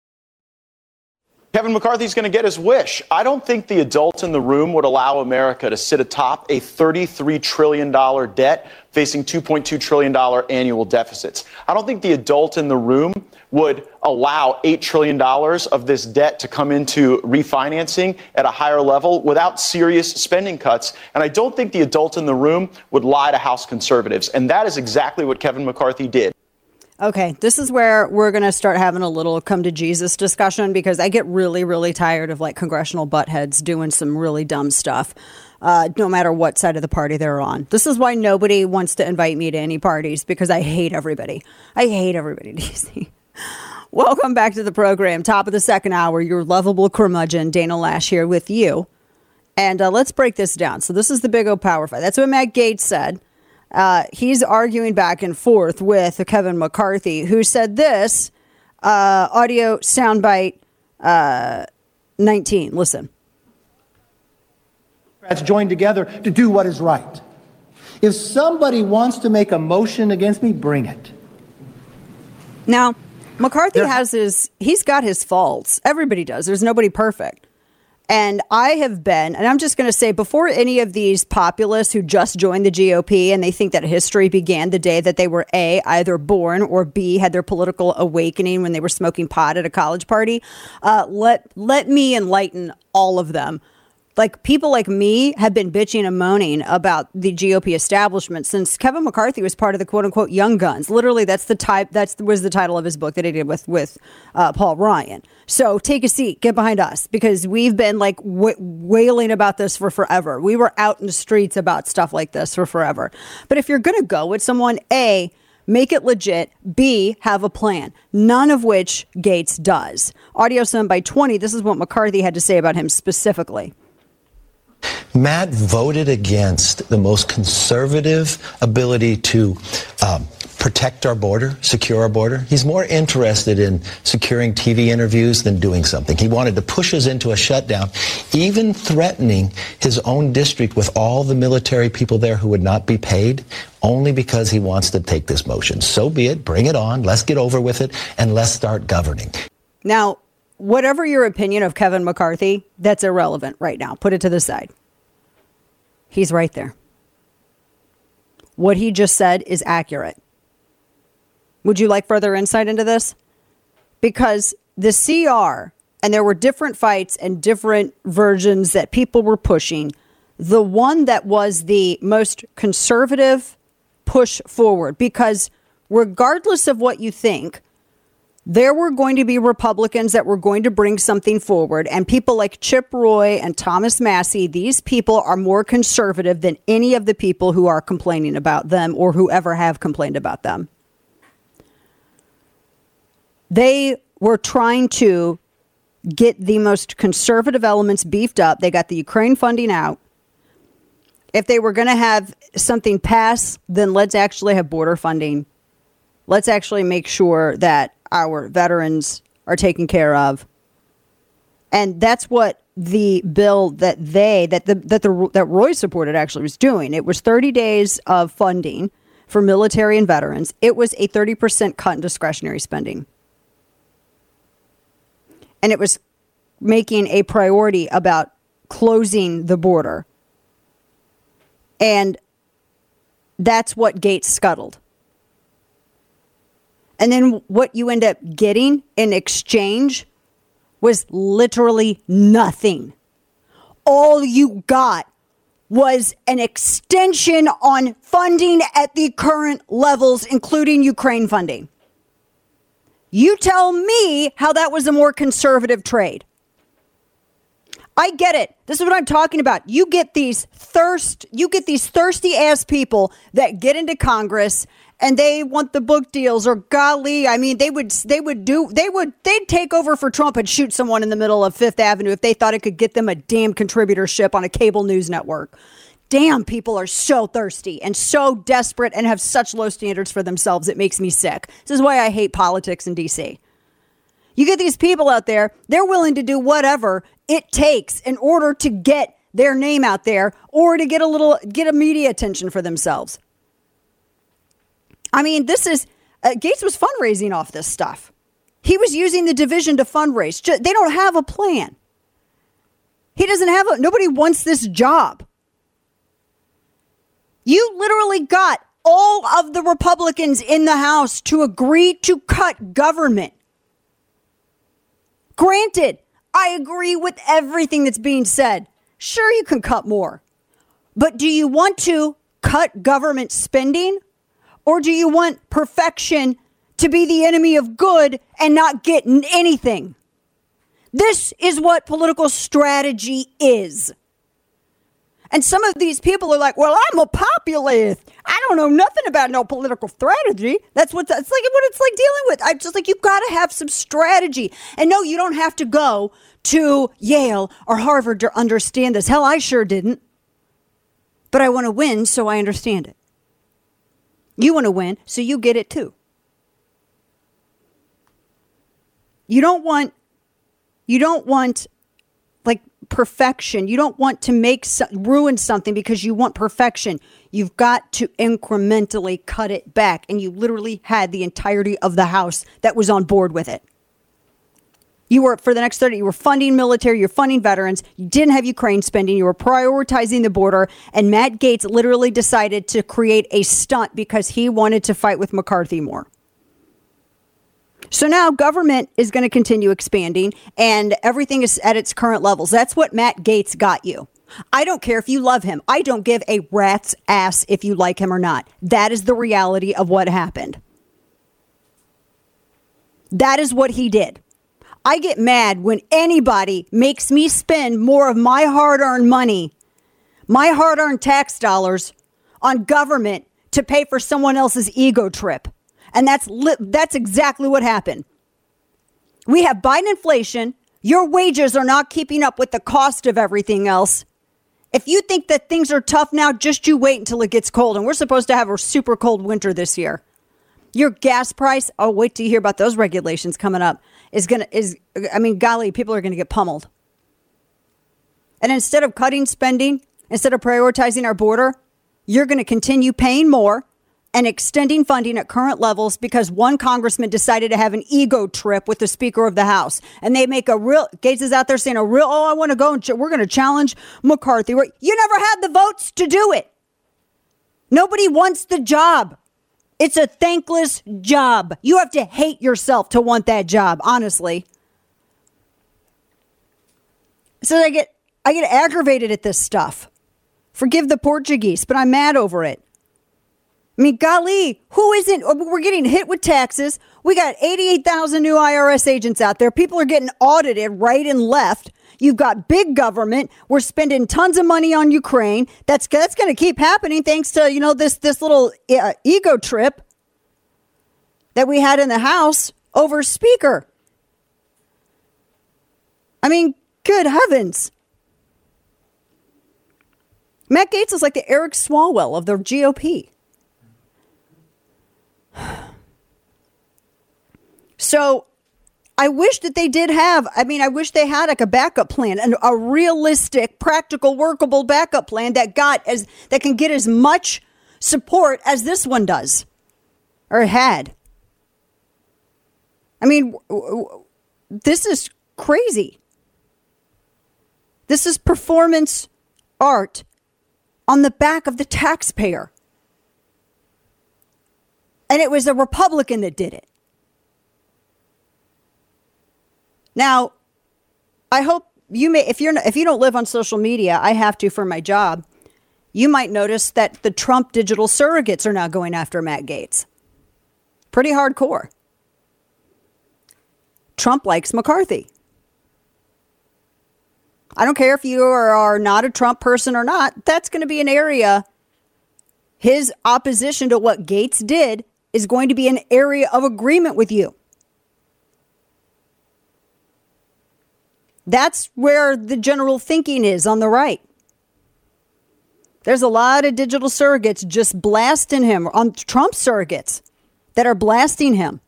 Kevin McCarthy's going to get his wish. I don't think the adult in the room would allow America to sit atop a thirty-three trillion dollars debt facing two point two trillion dollars annual deficits. I don't think the adult in the room would allow eight trillion dollars of this debt to come into refinancing at a higher level without serious spending cuts. And I don't think the adult in the room would lie to House conservatives. And that is exactly what Kevin McCarthy did. Okay, this is where we're going to start having a little come to Jesus discussion because I get really, really tired of like congressional buttheads doing some really dumb stuff, uh, no matter what side of the party they're on. This is why nobody wants to invite me to any parties because I hate everybody. I hate everybody, D C. Welcome back to the program. Top of the second hour, your lovable curmudgeon, Dana Lash here with you. And uh, let's break this down. So this is the big O power fight. That's what Matt Gaetz said. Uh, he's arguing back and forth with Kevin McCarthy, who said this, uh, audio soundbite uh, nineteen. Listen. Democrats joined together to do what is right. If somebody wants to make a motion against me, bring it. Now, McCarthy has his, he's got his faults. Everybody does. There's nobody perfect. And I have been, and I'm just going to say, before any of these populists who just joined the G O P and they think that history began the day that they were A, either born, or B, had their political awakening when they were smoking pot at a college party, uh, let let me enlighten all of them. Like, people like me have been bitching and moaning about the G O P establishment since Kevin McCarthy was part of the quote unquote Young Guns. Literally, that's the type, that's was the title of his book that he did with, with uh, Paul Ryan. So take a seat, get behind us, because we've been like w- wailing about this for forever. We were out in the streets about stuff like this for forever. But if you're going to go with someone, A, make it legit, B, have a plan, none of which Gaetz does. Audio soundbite twenty, this is what McCarthy had to say about him specifically. Matt voted against the most conservative ability to um, protect our border, secure our border. He's more interested in securing T V interviews than doing something. He wanted to push us into a shutdown, even threatening his own district with all the military people there who would not be paid, only because he wants to take this motion. So be it. Bring it on. Let's get over with it, and let's start governing. Now, whatever your opinion of Kevin McCarthy, that's irrelevant right now. Put it to the side. He's right there. What he just said is accurate. Would you like further insight into this? Because the C R, and there were different fights and different versions that people were pushing, the one that was the most conservative push forward, because regardless of what you think, there were going to be Republicans that were going to bring something forward, and people like Chip Roy and Thomas Massie, these people are more conservative than any of the people who are complaining about them or who ever have complained about them. They were trying to get the most conservative elements beefed up. They got the Ukraine funding out. If they were going to have something pass, then let's actually have border funding. Let's actually make sure that our veterans are taken care of. And that's what the bill that they, that the, that the, that Roy supported actually was doing. It was thirty days of funding for military and veterans. It was a thirty percent cut in discretionary spending. And it was making a priority about closing the border. And that's what Gates scuttled. And then what you end up getting in exchange was literally nothing. All you got was an extension on funding at the current levels, including Ukraine funding. You tell me how that was a more conservative trade. I get it. This is what I'm talking about. You get these thirst, you get these thirsty ass people that get into Congress and they want the book deals, or golly, I mean, they would, they would do, they would, they'd take over for Trump and shoot someone in the middle of Fifth Avenue if they thought it could get them a damn contributorship on a cable news network. Damn, people are so thirsty and so desperate and have such low standards for themselves. It makes me sick. This is why I hate politics in D C. You get these people out there, they're willing to do whatever it takes in order to get their name out there or to get a little, get a media attention for themselves. I mean, this is, uh, Gates was fundraising off this stuff. He was using the division to fundraise. They don't have a plan. He doesn't have a, nobody wants this job. You literally got all of the Republicans in the House to agree to cut government. Granted, I agree with everything that's being said. Sure, you can cut more. But do you want to cut government spending? Or do you want perfection to be the enemy of good and not get anything? This is what political strategy is. And some of these people are like, well, I'm a populist. I don't know nothing about no political strategy. That's what that's like what it's like dealing with. I'm just like, you've got to have some strategy. And no, you don't have to go to Yale or Harvard to understand this. Hell, I sure didn't. But I want to win, so I understand it. You want to win, so you get it too. You don't want, you don't want like perfection. You don't want to make ruin something because you want perfection. You've got to incrementally cut it back. And you literally had the entirety of the House that was on board with it. You were, for the next thirty, you were funding military, you're funding veterans, you didn't have Ukraine spending, you were prioritizing the border, and Matt Gaetz literally decided to create a stunt because he wanted to fight with McCarthy more. So now government is going to continue expanding, and everything is at its current levels. That's what Matt Gaetz got you. I don't care if you love him. I don't give a rat's ass if you like him or not. That is the reality of what happened. That is what he did. I get mad when anybody makes me spend more of my hard-earned money, my hard-earned tax dollars on government to pay for someone else's ego trip. And that's li- that's exactly what happened. We have Biden inflation. Your wages are not keeping up with the cost of everything else. If you think that things are tough now, just you wait until it gets cold. And we're supposed to have a super cold winter this year. Your gas price, oh, wait till you hear about those regulations coming up. Is going to, is, I mean, golly, people are going to get pummeled. And instead of cutting spending, instead of prioritizing our border, you're going to continue paying more and extending funding at current levels because one congressman decided to have an ego trip with the Speaker of the House. And they make a real, Gates is out there saying a real, oh, I want to go and ch- we're going to challenge McCarthy. You never had the votes to do it. Nobody wants the job. It's a thankless job. You have to hate yourself to want that job, honestly. So I get I get aggravated at this stuff. Forgive the Portuguese, but I'm mad over it. I mean, golly, who isn't? We're getting hit with taxes. We got eighty-eight thousand new I R S agents out there. People are getting audited right and left. You've got big government. We're spending tons of money on Ukraine. That's that's going to keep happening thanks to, you know, this this little uh, ego trip that we had in the House over Speaker. I mean, good heavens. Matt Gaetz is like the Eric Swalwell of the G O P. So I wish that they did have, I mean, I wish they had like a backup plan and a realistic, practical, workable backup plan that got as, that can get as much support as this one does or had. I mean, this is crazy. This is performance art on the back of the taxpayer. And it was a Republican that did it. Now, I hope you may, if you're, if you don't live on social media, I have to for my job. You might notice that the Trump digital surrogates are now going after Matt Gaetz. Pretty hardcore. Trump likes McCarthy. I don't care if you are, are not a Trump person or not. That's going to be an area. His opposition to what Gaetz did is going to be an area of agreement with you. That's where the general thinking is on the right. There's a lot of digital surrogates just blasting him, on Trump surrogates that are blasting him.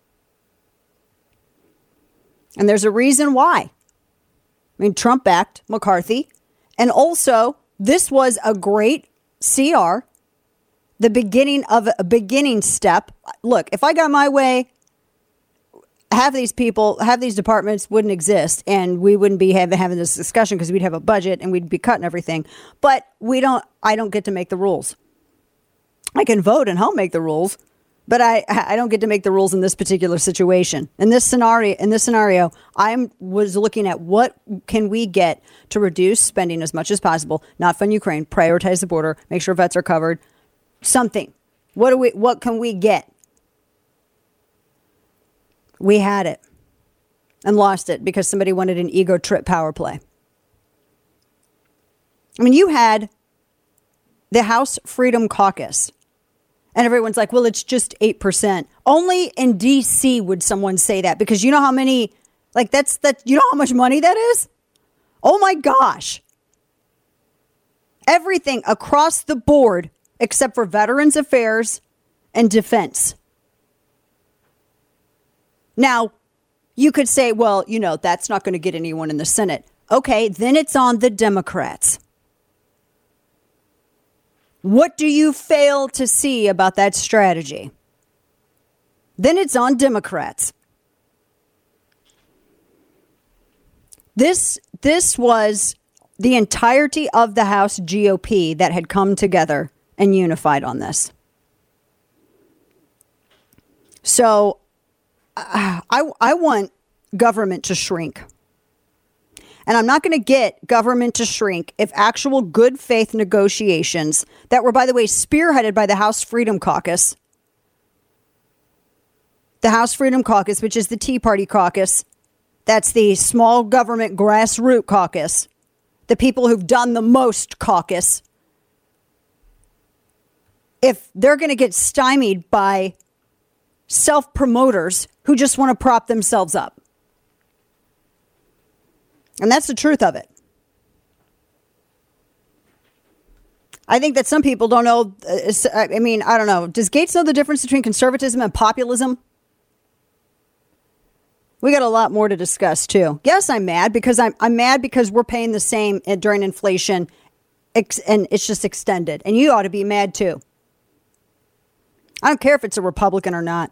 And there's a reason why. I mean, Trump backed McCarthy. And also, this was a great C R, the beginning of a beginning step. Look, if I got my way, half of these people, half of these departments wouldn't exist, and we wouldn't be having, having this discussion because we'd have a budget and we'd be cutting everything. But we don't, I don't get to make the rules. I can vote and help make the rules, but I, I don't get to make the rules in this particular situation. In this scenario, in this scenario, I was looking at what can we get to reduce spending as much as possible, not fund Ukraine, prioritize the border, make sure vets are covered, something. What do we, what can we get? We had it and lost it because somebody wanted an ego trip power play. I mean, you had the House Freedom Caucus and everyone's like, well, it's just eight percent. Only in D C would someone say that because you know how many, like that's that, you know how much money that is? Oh my gosh. Everything across the board except for Veterans Affairs and Defense. Now, you could say, well, you know, that's not going to get anyone in the Senate. Okay, then it's on the Democrats. What do you fail to see about that strategy? Then it's on Democrats. This, this was the entirety of the House G O P that had come together and unified on this. So I, I want government to shrink. And I'm not going to get government to shrink if actual good faith negotiations that were, by the way, spearheaded by the House Freedom Caucus, the House Freedom Caucus, which is the Tea Party caucus. That's the small government grassroots caucus, the people who've done the most caucus. If they're going to get stymied by self-promoters who just want to prop themselves up. And that's the truth of it. I think that some people don't know. Uh, I mean, I don't know. Does Gaetz know the difference between conservatism and populism? We got a lot more to discuss, too. Yes, I'm mad because I'm, I'm mad because we're paying the same during inflation ex- and it's just extended. And you ought to be mad, too. I don't care if it's a Republican or not.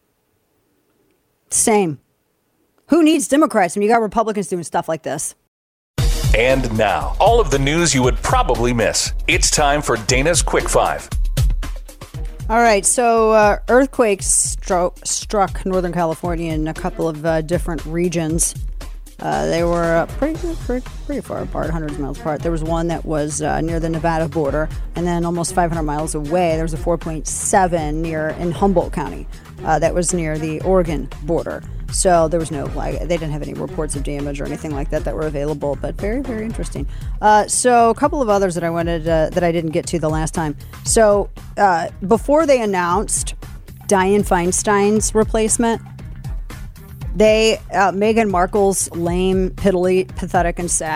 Same. Who needs Democrats when you got Republicans doing stuff like this? And now, all of the news you would probably miss. It's time for Dana's Quick Five. All right, so uh, earthquakes stro- struck Northern California in a couple of uh, different regions. Uh, they were uh, pretty, pretty pretty far apart, hundreds of miles apart. There was one that was uh, near the Nevada border, and then almost five hundred miles away, there was a four point seven near in Humboldt County. Uh, that was near the Oregon border. So there was no, like, they didn't have any reports of damage or anything like that that were available, but very, very interesting. Uh, so a couple of others that I wanted, uh, that I didn't get to the last time. So uh, before they announced Dianne Feinstein's replacement, they, uh, Meghan Markle's lame, piddly, pathetic, and sad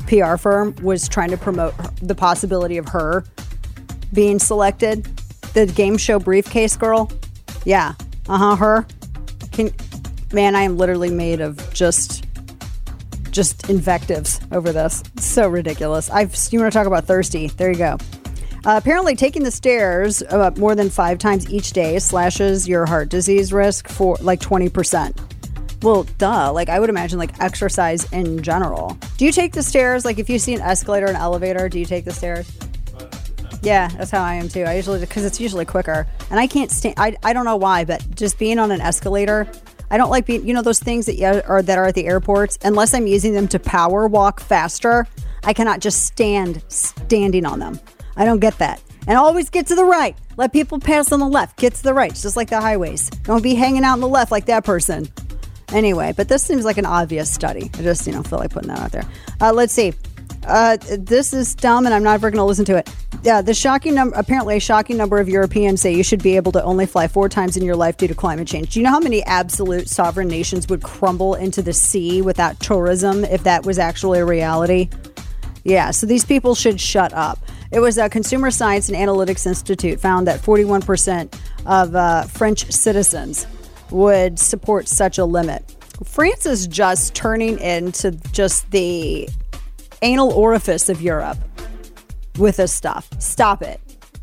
P R firm was trying to promote the possibility of her being selected. The game show briefcase girl. Yeah. Uh-huh, her. Can, man, I am literally made of just just invectives over this. It's so ridiculous. I've you want to talk about thirsty. There you go. Uh, apparently, taking the stairs uh, more than five times each day slashes your heart disease risk for like twenty percent. Well, duh. Like, I would imagine, like, exercise in general. Do you take the stairs? Like, if you see an escalator or an elevator, do you take the stairs? Yeah, that's how I am, too. I usually, because it's usually quicker. And I can't stand, I, I don't know why, but just being on an escalator, I don't like being, you know, those things that, you are, that are at the airports, unless I'm using them to power walk faster, I cannot just stand standing on them. I don't get that. And always get to the right. Let people pass on the left. Get to the right. It's just like the highways. Don't be hanging out on the left like that person. Anyway, but this seems like an obvious study. I just, you know, feel like putting that out there. Uh, let's see. Uh, this is dumb, and I'm not ever going to listen to it. Yeah, the shocking number, apparently a shocking number of Europeans say you should be able to only fly four times in your life due to climate change. Do you know how many absolute sovereign nations would crumble into the sea without tourism if that was actually a reality? Yeah, so these people should shut up. It was a Consumer Science and Analytics Institute found that forty-one percent of uh, French citizens would support such a limit. France is just turning into just the anal orifice of Europe with this stuff. Stop it.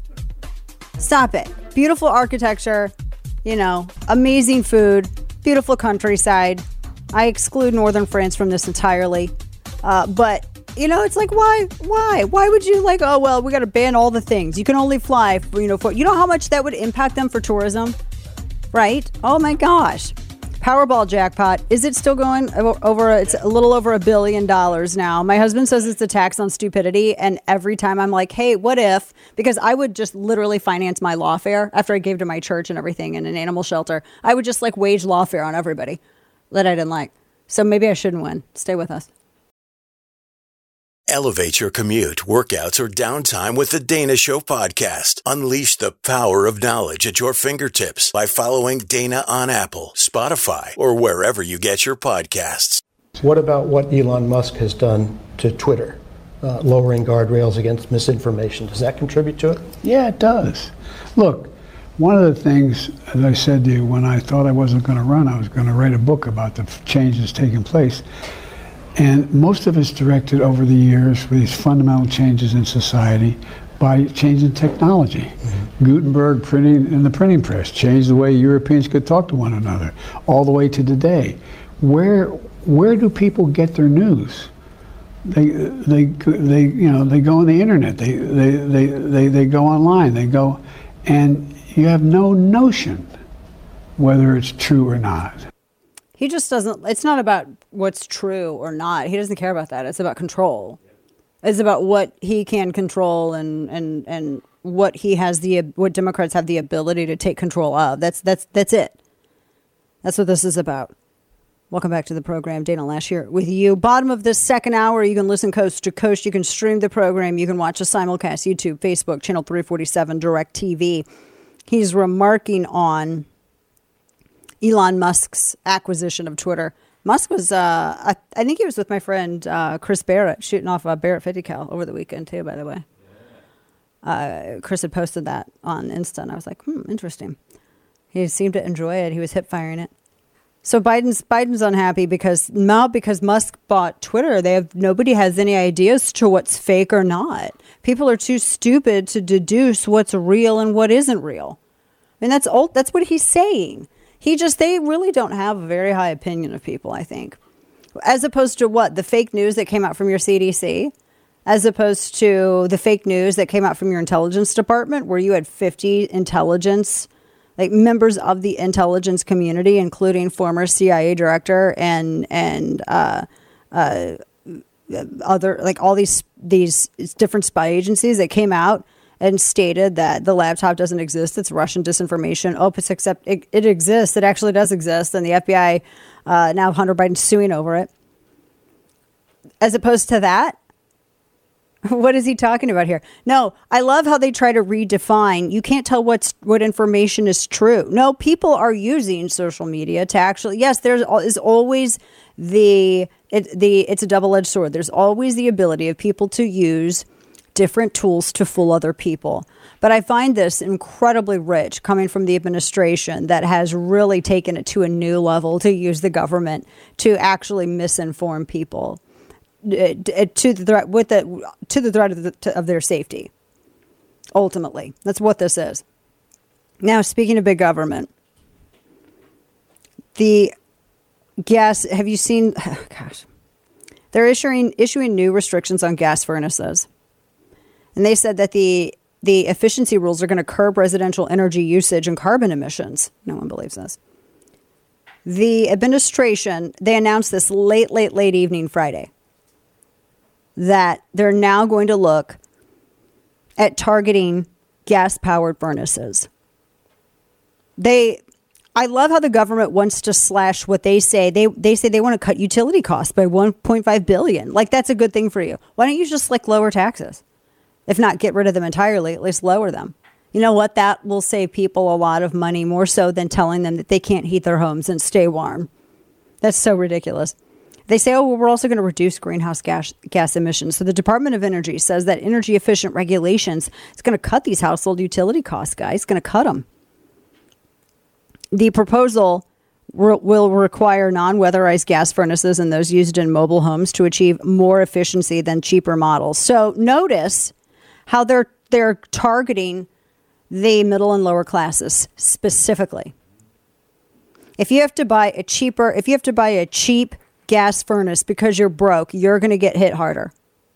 Stop it. Beautiful architecture, you know, amazing food, beautiful countryside. I exclude northern France from this entirely. Uh, but, you know, it's like, why? Why? Why would you like, oh, well, we got to ban all the things. You can only fly, for, you know, for, you know how much that would impact them for tourism? Right? Oh my gosh. Powerball jackpot. Is it still going over? It's a little over a billion dollars now. My husband says it's a tax on stupidity. And every time I'm like, hey, what if? Because I would just literally finance my lawfare after I gave to my church and everything in an animal shelter. I would just like wage lawfare on everybody that I didn't like. So maybe I shouldn't win. Stay with us. Elevate your commute, workouts, or downtime with the Dana Show podcast. Unleash the power of knowledge at your fingertips by following Dana on Apple, Spotify, or wherever you get your podcasts. What about what Elon Musk has done to Twitter, uh, lowering guardrails against misinformation? Does that contribute to it? Yeah, it does. Look, one of the things, as I said to you, when I thought I wasn't going to run, I was going to write a book about the changes taking place. And most of it's directed over the years for these fundamental changes in society by changing technology. Mm-hmm. Gutenberg printing and the printing press changed the way Europeans could talk to one another, all the way to today. Where where do people get their news? They they they you know they go on the internet. They they they they, they go online. They go, and you have no notion whether it's true or not. He just doesn't, it's not about what's true or not. He doesn't care about that. It's about control. It's about what he can control and, and, and what he has the, what Democrats have the ability to take control of. That's, that's, that's it. That's what this is about. Welcome back to the program. Dana Lash here with you. Bottom of this second hour, you can listen coast to coast. You can stream the program. You can watch a simulcast, YouTube, Facebook, channel three forty-seven, DirecTV. He's remarking on Elon Musk's acquisition of Twitter. Musk was, uh, I, I think he was with my friend uh, Chris Barrett shooting off a Barrett fifty cal over the weekend too, by the way. Uh, Chris had posted that on Insta, and I was like, hmm, interesting. He seemed to enjoy it. He was hip firing it. So Biden's Biden's unhappy because now because Musk bought Twitter, they have nobody has any ideas to what's fake or not. People are too stupid to deduce what's real and what isn't real. I mean, that's old. That's what he's saying. He just, they really don't have a very high opinion of people, I think. As opposed to what? The fake news that came out from your C D C? As opposed to the fake news that came out from your intelligence department, where you had fifty intelligence, like members of the intelligence community, including former C I A director and and uh, uh, other, like all these these different spy agencies that came out and stated that the laptop doesn't exist. It's Russian disinformation. Oh, it's except it, it exists. It actually does exist. And the F B I, uh, now Hunter Biden suing over it. As opposed to that, What is he talking about here? No, I love how they try to redefine. You can't tell what's what information is true. No, people are using social media to actually. Yes, there is always the it, the it's a double-edged sword. There's always the ability of people to use different tools to fool other people. But I find this incredibly rich coming from the administration that has really taken it to a new level to use the government to actually misinform people. To the threat with the to the threat of, the, to, of their safety. Ultimately, that's what this is. Now, speaking of big government, the gas. Have you seen? Oh, gosh, they're issuing issuing new restrictions on gas furnaces, and they said that the the efficiency rules are going to curb residential energy usage and carbon emissions. No one believes this. The administration, they announced this late, late, late evening Friday, that they're now going to look at targeting gas-powered furnaces. They, I love how the government wants to slash what they say. They they say they want to cut utility costs by one point five billion dollars. Like, that's a good thing for you. Why don't you just like lower taxes? If not get rid of them entirely, at least lower them. You know what? That will save people a lot of money, more so than telling them that they can't heat their homes and stay warm. That's so ridiculous. They say, oh, well, we're also going to reduce greenhouse gas, gas emissions. So the Department of Energy says that energy efficient regulations is going to cut these household utility costs, guys. It's going to cut them. The proposal re- will require non-weatherized gas furnaces and those used in mobile homes to achieve more efficiency than cheaper models. So notice how they're they're targeting the middle and lower classes specifically. If you have to buy a cheaper, if you have to buy a cheap gas furnace because you're broke, you're going to get hit harder.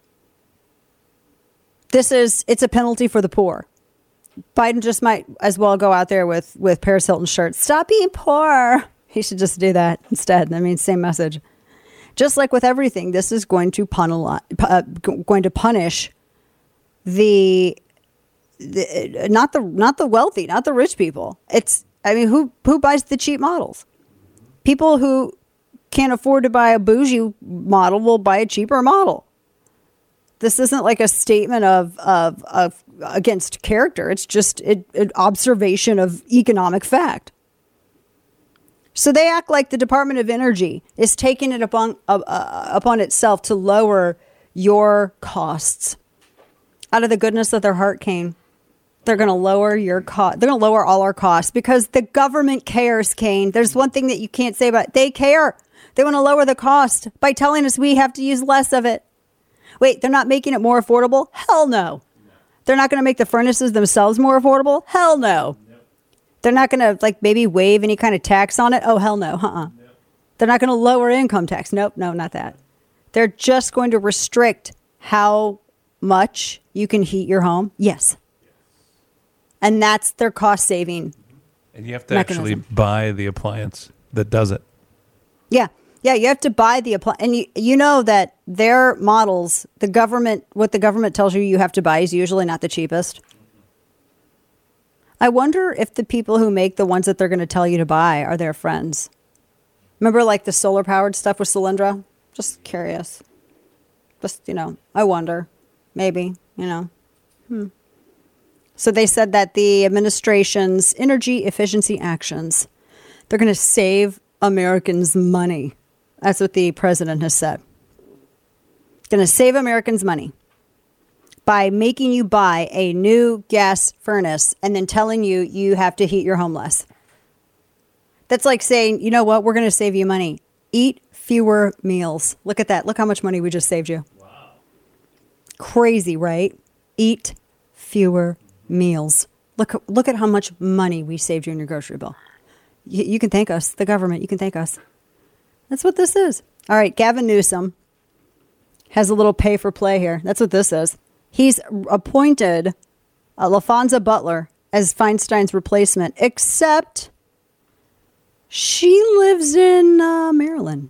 This is, it's a penalty for the poor. Biden just might as well go out there with, with Paris Hilton shirts. Stop being poor. He should just do that instead. I mean, same message. Just like with everything, this is going to punish, uh, going to punish the, the not the not the wealthy, not the rich people. It's, I mean, who who buys the cheap models? People who can't afford to buy a bougie model will buy a cheaper model. This isn't like a statement of of, of against character. It's just an observation of economic fact. So they act like the Department of Energy is taking it upon uh, uh, upon itself to lower your costs. Out of the goodness of their heart, Kane, they're going to lower your cost. They're going to lower all our costs because the government cares, Kane. There's one thing that you can't say about it. They care. They want to lower the cost by telling us we have to use less of it. Wait, they're not making it more affordable? Hell no. They're not going to make the furnaces themselves more affordable? Hell no. They're not going to like maybe waive any kind of tax on it? Oh, hell no. Uh-uh. They're not going to lower income tax. Nope, no, not that. They're just going to restrict how much you can heat your home. Yes. And that's their cost saving. And you have to mechanism. actually buy the appliance that does it. Yeah. Yeah, you have to buy the appliance. And you, you know that their models, the government, what the government tells you you have to buy is usually not the cheapest. I wonder if the people who make the ones that they're going to tell you to buy are their friends. Remember like the solar powered stuff with Solyndra? Just curious. Just, you know, I wonder. Maybe, you know. Hmm. So they said that the administration's energy efficiency actions, they're going to save Americans money. That's what the president has said. Going to save Americans money by making you buy a new gas furnace and then telling you you have to heat your home less. That's like saying, you know what, we're going to save you money. Eat fewer meals. Look at that. Look how much money we just saved you. Wow. Crazy, right? Eat fewer meals. Look, look at how much money we saved you in your grocery bill. You, you can thank us, the government. You can thank us. That's what this is. All right, Gavin Newsom has a little pay for play here. That's what this is. He's appointed uh, LaFonza Butler as Feinstein's replacement, except she lives in uh, Maryland.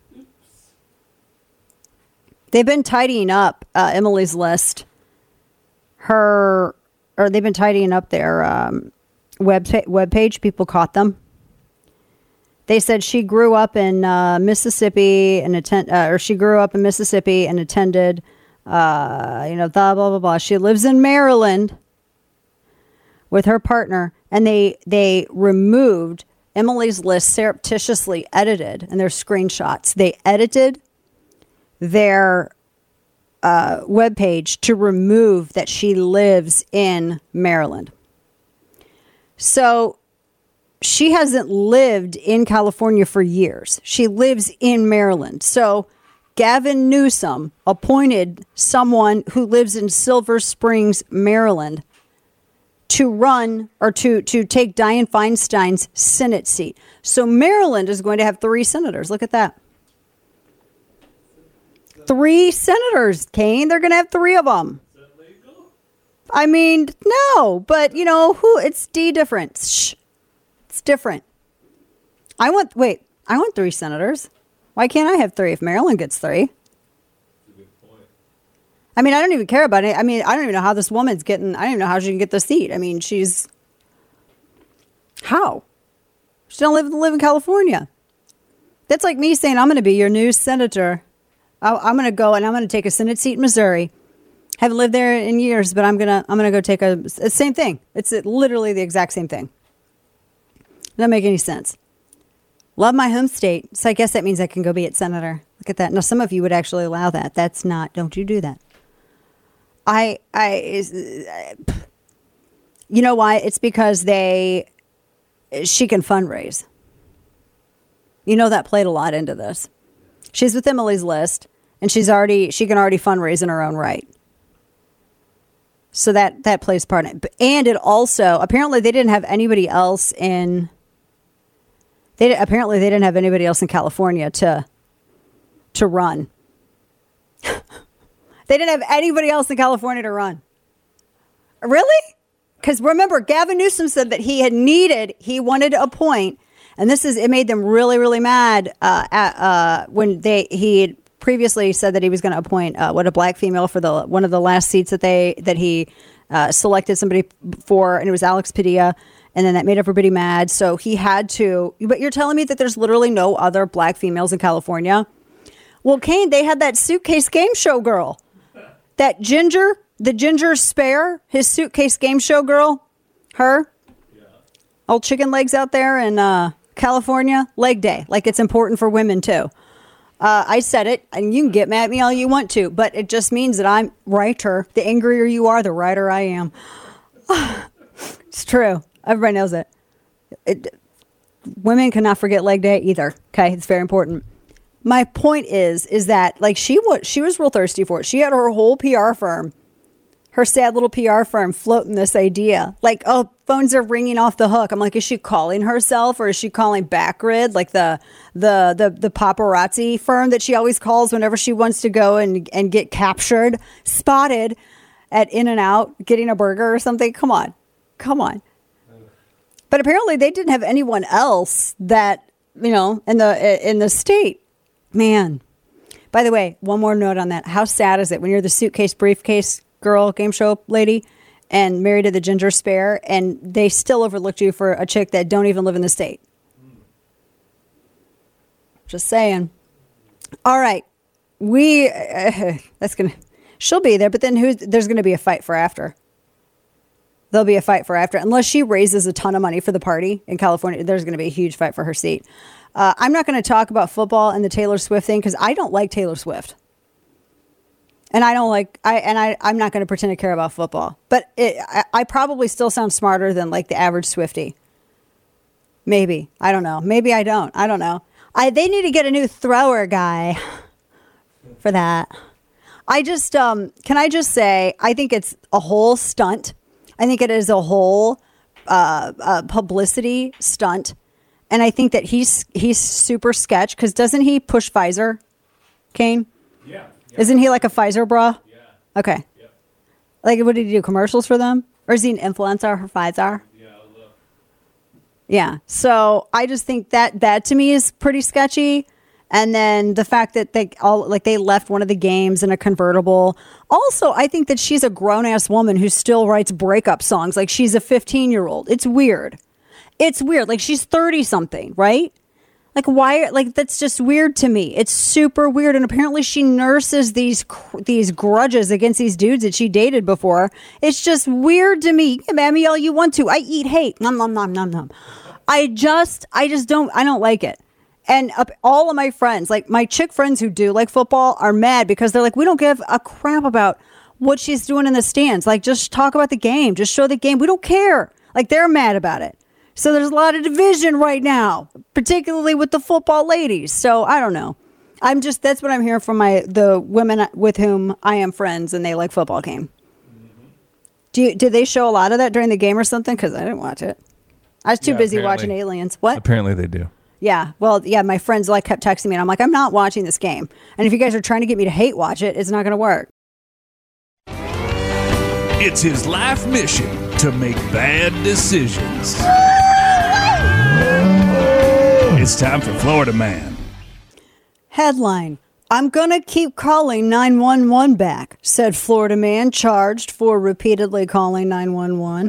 They've been tidying up uh, Emily's List. Her, or they've been tidying up their um, web web page. People caught them. They said she grew up in uh, Mississippi and attend, uh, or she grew up in Mississippi and attended Uh, you know, blah, blah, blah, blah. She lives in Maryland with her partner, and they they removed Emily's List, surreptitiously edited, and there's screenshots. They edited their uh, webpage to remove that she lives in Maryland. So she hasn't lived in California for years. She lives in Maryland. So Gavin Newsom appointed someone who lives in Silver Springs, Maryland, to run or to, to take Dianne Feinstein's Senate seat. So Maryland is going to have three senators. Look at that. Three senators, Kane. They're going to have three of them. Is that legal? I mean, no, but you know, who? It's D different. Shh. It's different. I want, wait, I want three senators. Why can't I have three if Maryland gets three? I mean, I don't even care about it. I mean, I don't even know how this woman's getting, I don't even know how she can get the seat. I mean, she's, how? She don't live, live in California. That's like me saying, I'm going to be your new senator. I, I'm going to go and I'm going to take a Senate seat in Missouri. Haven't lived there in years, but I'm going to, I'm going to go take a, it's the same thing. It's literally the exact same thing. Doesn't make any sense. Love my home state. So I guess that means I can go be at senator. Look at that. Now, some of you would actually allow that. That's not, don't you do that. I, I, you know why? It's because they, she can fundraise. You know, that played a lot into this. She's with Emily's List, and she's already, she can already fundraise in her own right. So that, that plays part in it. And it also, apparently they didn't have anybody else in, they apparently they didn't have anybody else in California to, to run. They didn't have anybody else in California to run. Really? Because remember, Gavin Newsom said that he had needed, he wanted to appoint, and this is, it made them really, really mad uh, at, uh, when they, he had previously said that he was going to appoint, uh, what, a black female for the, one of the last seats that they, that he uh, selected somebody for, and it was Alex Padilla, and then that made everybody mad. So he had to, but you're telling me that there's literally no other black females in California? Well, Kane, they had that suitcase game show girl. That Ginger, the Ginger Spare, his suitcase game show girl, her, yeah. Old chicken legs out there in uh, California, leg day. Like it's important for women too. Uh, I said it, and you can get mad at me all you want to, but it just means that I'm righter. The angrier you are, the righter I am. It's true. Everybody knows it. it. Women cannot forget leg day either. Okay, it's very important. My point is, is that like she was, she was real thirsty for it. She had her whole P R firm, her sad little P R firm, floating this idea. Like, oh, phones are ringing off the hook. I'm like, is she calling herself or is she calling Backgrid, like the the the the paparazzi firm that she always calls whenever she wants to go and and get captured, spotted at In-N-Out getting a burger or something? Come on, come on. But apparently they didn't have anyone else that, you know, in the in the state. Man, by the way, one more note on that. How sad is it when you're the suitcase briefcase girl game show lady and married to the Ginger Spare and they still overlooked you for a chick that don't even live in the state? Just saying. All right. We, uh, that's going to, she'll be there, but then who's, there's going to be a fight for after. There'll be a fight for after. Unless she raises a ton of money for the party in California, there's going to be a huge fight for her seat. Uh, I'm not going to talk about football and the Taylor Swift thing because I don't like Taylor Swift, and I don't like I and I I'm not going to pretend to care about football. But it, I, I probably still sound smarter than like the average Swiftie. Maybe I don't know. Maybe I don't. I don't know. I they need to get a new thrower guy for that. I just um can I just say I think it's a whole stunt. I think it is a whole uh, uh, publicity stunt. And I think that he's he's super sketch because doesn't he push Pfizer, Kane? Yeah, yeah. Isn't he like a Pfizer bra? Yeah. Okay. Yeah. Like, what did he do? Commercials for them? Or is he an influencer for Pfizer? Yeah. I'll look. Yeah. So I just think that that to me is pretty sketchy. And then the fact that they all like they left one of the games in a convertible. Also, I think that she's a grown ass woman who still writes breakup songs like she's a fifteen year old. It's weird. It's weird. Like she's thirty something, right? Like, why? Like, that's just weird to me. It's super weird. And apparently she nurses these these grudges against these dudes that she dated before. It's just weird to me. You can mad me all you want to. I eat hate. Nom, nom, nom, nom, nom. I just, I just don't, I don't like it. And uh, all of my friends, like my chick friends who do like football, are mad because they're like, we don't give a crap about what she's doing in the stands. Like, just talk about the game. Just show the game. We don't care. Like, they're mad about it. So there's a lot of division right now, particularly with the football ladies. So I don't know. I'm just, that's what I'm hearing from my, the women with whom I am friends and they like football game. Do you, did they show a lot of that during the game or something? Because I didn't watch it. I was too Yeah, busy apparently. watching Aliens. What? Apparently they do. Yeah. Well, yeah, my friends like kept texting me and I'm like, I'm not watching this game. And if you guys are trying to get me to hate watch it, it's not going to work. It's his life mission to make bad decisions. It's time for Florida Man. Headline: I'm gonna keep calling nine one one back, said Florida man charged for repeatedly calling nine one one.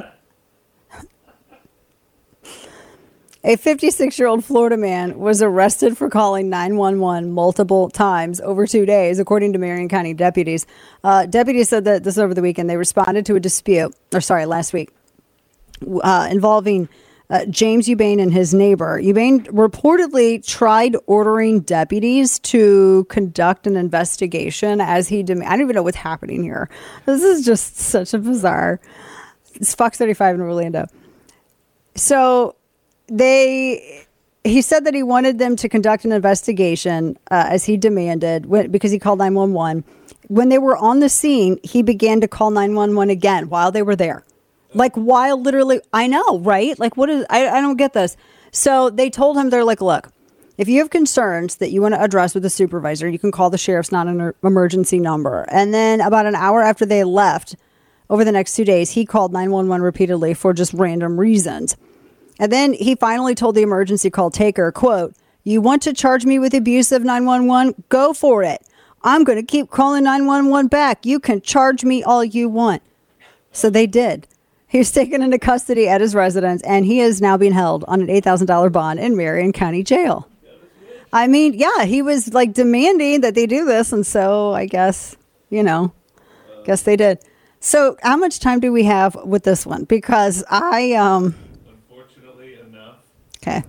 A fifty-six-year-old Florida man was arrested for calling nine one one multiple times over two days, according to Marion County deputies. Uh, deputies said that this over the weekend. They responded to a dispute, or sorry, last week, uh, involving uh, James Eubank and his neighbor. Eubank reportedly tried ordering deputies to conduct an investigation as he dem- I don't even know what's happening here. This is just such a bizarre. It's Fox thirty-five in Orlando. So they, he said that he wanted them to conduct an investigation uh, as he demanded when, because he called nine one one. When they were on the scene, he began to call nine one one again while they were there. Like, while literally, I know, right? Like, what is, I, I don't get this. So they told him, they're like, look, if you have concerns that you want to address with the supervisor, you can call the sheriff's non-emergency number. And then about an hour after they left, over the next two days, he called nine one one repeatedly for just random reasons. And then he finally told the emergency call taker, quote, you want to charge me with abuse of nine one one? Go for it. I'm going to keep calling nine one one back. You can charge me all you want. So they did. He was taken into custody at his residence, and he is now being held on an eight thousand dollars bond in Marion County Jail. I mean, yeah, he was like demanding that they do this. And so I guess, you know, guess they did. So how much time do we have with this one? Because I, um, unfortunately enough. Okay.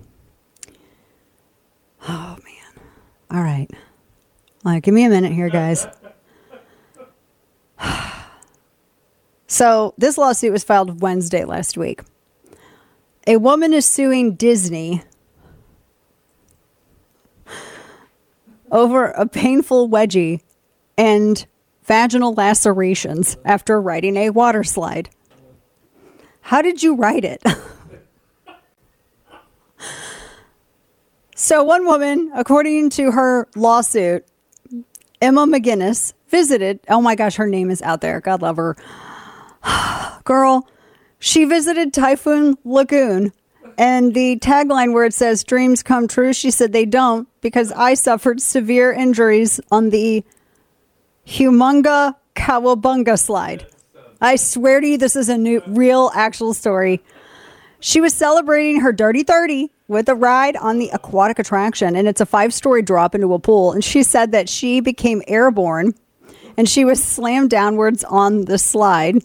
Oh, man. All right. All right, give me a minute here, guys. So this lawsuit was filed Wednesday last week. A woman is suing Disney over a painful wedgie and vaginal lacerations after riding a water slide. How did you ride it? So one woman, according to her lawsuit, Emma McGinnis, visited, oh my gosh, her name is out there. God love her. Girl, she visited Typhoon Lagoon, and the tagline where it says dreams come true, she said they don't, because I suffered severe injuries on the Humunga Cowabunga slide. I swear to you, this is a new, real, actual story. She was celebrating her Dirty thirty with a ride on the aquatic attraction, and it's a five-story drop into a pool. And she said that she became airborne, and she was slammed downwards on the slide.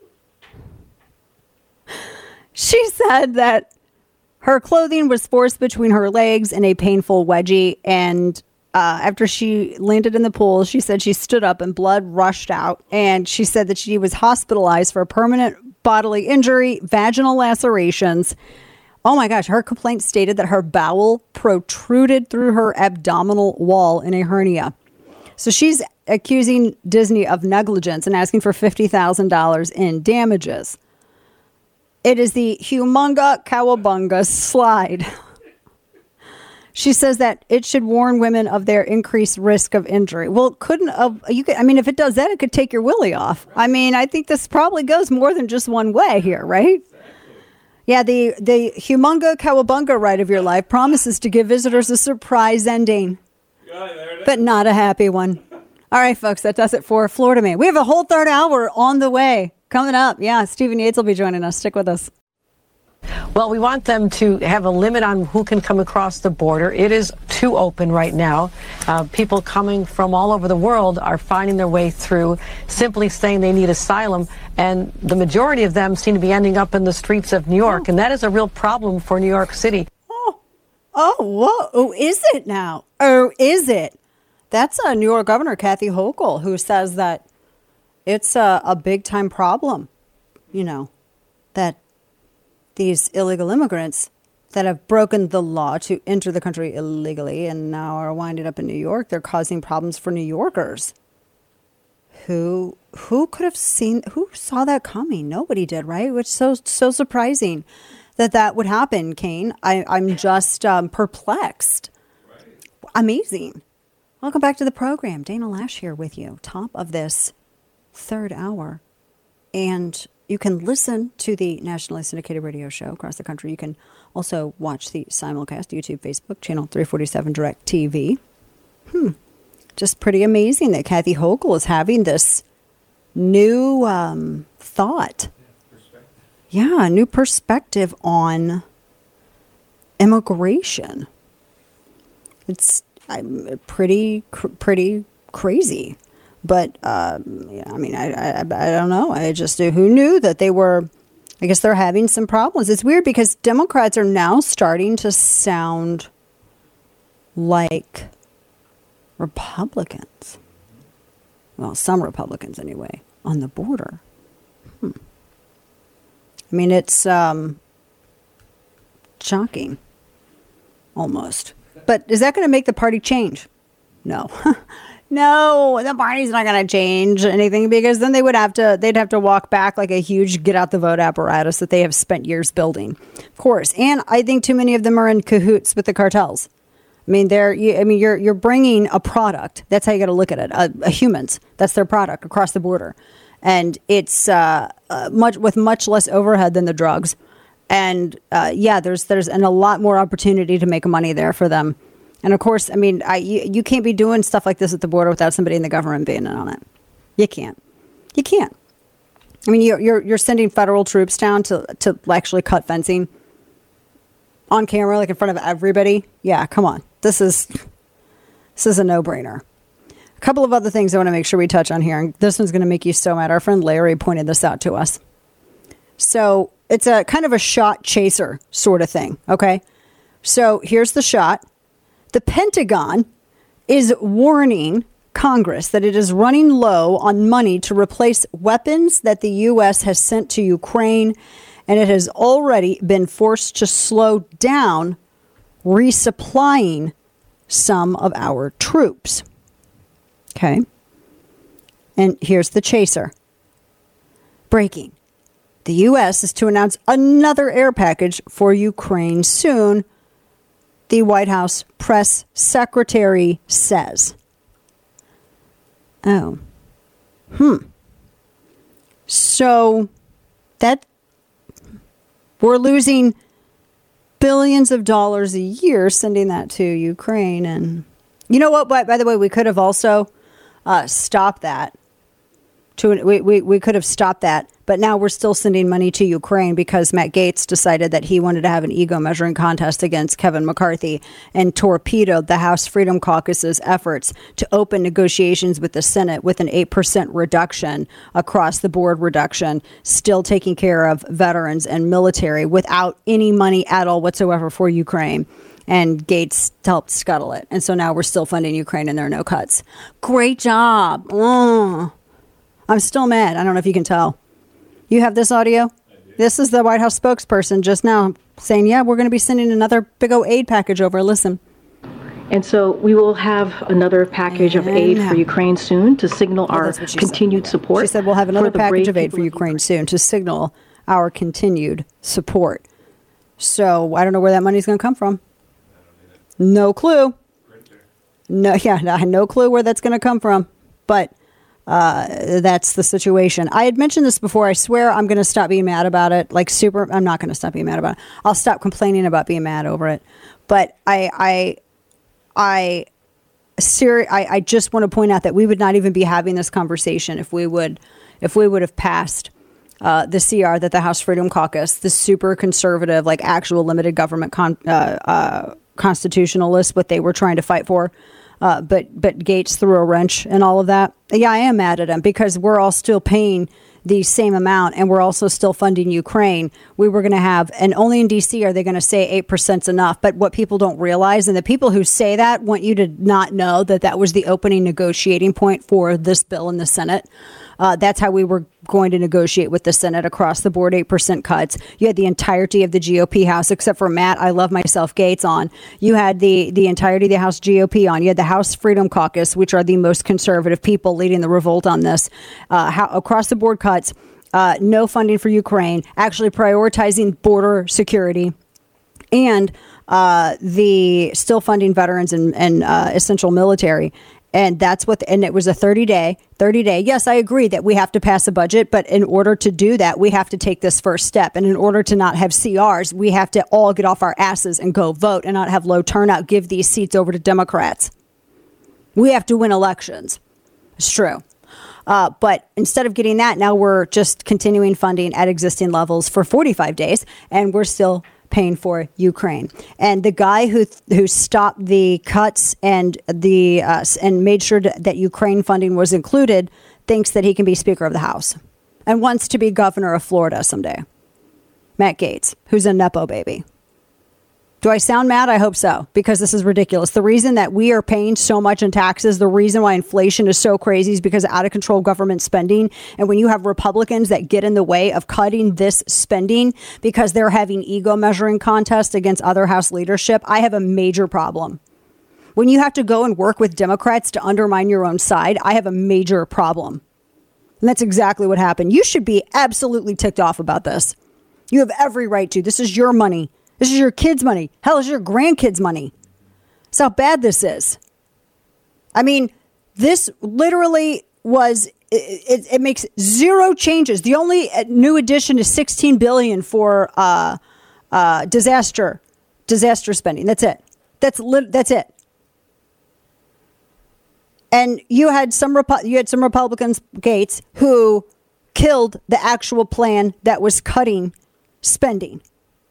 She said that her clothing was forced between her legs in a painful wedgie, and uh, after she landed in the pool, she said she stood up and blood rushed out, and she said that she was hospitalized for a permanent bodily injury, vaginal lacerations. Oh my gosh, her complaint stated that her bowel protruded through her abdominal wall in a hernia. So she's accusing Disney of negligence and asking for fifty thousand dollars in damages. It is the Humunga Cowabunga slide. She says that it should warn women of their increased risk of injury. Well, couldn't uh, you could, I mean, if it does that, it could take your willy off. I mean, I think this probably goes more than just one way here, right? Yeah, the, the Humunga Cowabunga ride of your life promises to give visitors a surprise ending, but not a happy one. All right, folks, that does it for Florida Man. We have a whole third hour on the way. Coming up, yeah, Stephen Yates will be joining us. Stick with us. Well, we want them to have a limit on who can come across the border. It is too open right now. Uh, people coming from all over the world are finding their way through, simply saying they need asylum, and the majority of them seem to be ending up in the streets of New York, and that is a real problem for New York City. Oh, oh, whoa. Oh, is it now? Oh, is it? That's a New York Governor, Kathy Hochul, who says that it's a, a big-time problem, you know, that these illegal immigrants that have broken the law to enter the country illegally and now are winding up in New York, they're causing problems for New Yorkers. Who who could have seen, who saw that coming? Nobody did, right? Which is so, so surprising that that would happen, Kane. I, I'm just um, perplexed. Right. Amazing. Welcome back to the program. Dana Lash here with you, top of this third hour. And you can listen to the nationally syndicated radio show across the country. You can also watch the simulcast, YouTube, Facebook, channel three forty-seven Direct T V. Hmm. Just pretty amazing that Kathy Hochul is having this new um, thought. Yeah, new perspective on immigration. It's I'm pretty, cr- pretty crazy. But, uh, I mean, I, I I don't know. I just, who knew that they were, I guess they're having some problems. It's weird because Democrats are now starting to sound like Republicans. Well, some Republicans anyway, on the border. Hmm. I mean, it's um, shocking, almost. But is that going to make the party change? No. No, the party's not going to change anything because then they would have to, they'd have to walk back like a huge get out the vote apparatus that they have spent years building. Of course. And I think too many of them are in cahoots with the cartels. I mean, they're, you, I mean, you're, you're bringing a product. That's how you got to look at it. A, a humans. That's their product across the border. And it's uh, uh, much with much less overhead than the drugs. And uh, yeah, there's, there's and a lot more opportunity to make money there for them. And of course, I mean, I, you, you can't be doing stuff like this at the border without somebody in the government being in on it. You can't. You can't. I mean, you're you're, you're sending federal troops down to, to actually cut fencing on camera, like in front of everybody. Yeah, come on. This is this is a no-brainer. A couple of other things I want to make sure we touch on here. And this one's going to make you so mad. Our friend Larry pointed this out to us. So it's a kind of a shot chaser sort of thing. Okay. So here's the shot. The Pentagon is warning Congress that it is running low on money to replace weapons that the U S has sent to Ukraine, and it has already been forced to slow down resupplying some of our troops. Okay. And here's the chaser. Breaking. The U S is to announce another air package for Ukraine soon, the White House press secretary says. Oh. Hmm. So that we're losing billions of dollars a year sending that to Ukraine. And you know what? By, by the way, we could have also uh, stopped that. To, we, we, we could have stopped that. But now we're still sending money to Ukraine because Matt Gaetz decided that he wanted to have an ego measuring contest against Kevin McCarthy and torpedoed the House Freedom Caucus's efforts to open negotiations with the Senate with an eight percent reduction across the board reduction, still taking care of veterans and military without any money at all whatsoever for Ukraine. And Gaetz helped scuttle it. And so now we're still funding Ukraine and there are no cuts. Great job. Oh, I'm still mad. I don't know if you can tell. You have this audio? This is the White House spokesperson just now saying, yeah, we're going to be sending another big old aid package over. Listen. And so we will have another package and of aid for Ukraine soon to signal well, our continued said. support. She said we'll have another package of aid for Ukraine soon to signal our continued support. So I don't know where that money's going to come from. No clue. No, yeah, no clue where that's going to come from. But Uh, that's the situation. I had mentioned this before. I swear I'm going to stop being mad about it. Like super, I'm not going to stop being mad about it. I'll stop complaining about being mad over it. But I, I, I, seri- I, I just want to point out that we would not even be having this conversation if we would, if we would have passed uh, the C R that the House Freedom Caucus, the super conservative, like actual limited government con- uh, uh, constitutionalists, what they were trying to fight for. Uh, but but Gates threw a wrench in all of that. Yeah, I am mad at him because we're all still paying the same amount and we're also still funding Ukraine. We were going to have, and only in D C are they going to say eight percent is enough. But what people don't realize, and the people who say that want you to not know that that was the opening negotiating point for this bill in the Senate. Uh, that's how we were going to negotiate with the Senate across the board, eight percent cuts. You had the entirety of the G O P House, except for Matt, I love myself, Gates on. You had the, the entirety of the House G O P on. You had the House Freedom Caucus, which are the most conservative people leading the revolt on this. Uh, how, across the board cuts, uh, no funding for Ukraine, actually prioritizing border security, and uh, the still funding veterans and, and uh, essential military. And that's what, and it was a thirty day, thirty day. Yes, I agree that we have to pass a budget, but in order to do that, we have to take this first step. And in order to not have C Rs, we have to all get off our asses and go vote and not have low turnout, give these seats over to Democrats. We have to win elections. It's true. Uh, but instead of getting that, now we're just continuing funding at existing levels for forty-five days, and we're still paying for Ukraine. And the guy who who stopped the cuts and the uh, and made sure to, that Ukraine funding was included thinks that he can be Speaker of the House and wants to be governor of Florida someday. Matt Gaetz, who's a Nepo baby. Do I sound mad? I hope so, because this is ridiculous. The reason that we are paying so much in taxes, the reason why inflation is so crazy is because of out of control government spending. And when you have Republicans that get in the way of cutting this spending because they're having ego measuring contests against other House leadership, I have a major problem. When you have to go and work with Democrats to undermine your own side, I have a major problem. And that's exactly what happened. You should be absolutely ticked off about this. You have every right to. This is your money. This is your kids' money. Hell, it's your grandkids' money. That's how bad this is. I mean, this literally was, it, it, it makes zero changes. The only new addition is sixteen billion dollars for uh, uh, disaster, disaster spending. That's it. That's lit, that's it. And you had some Repu- you had some Republicans, Gates, who killed the actual plan that was cutting spending.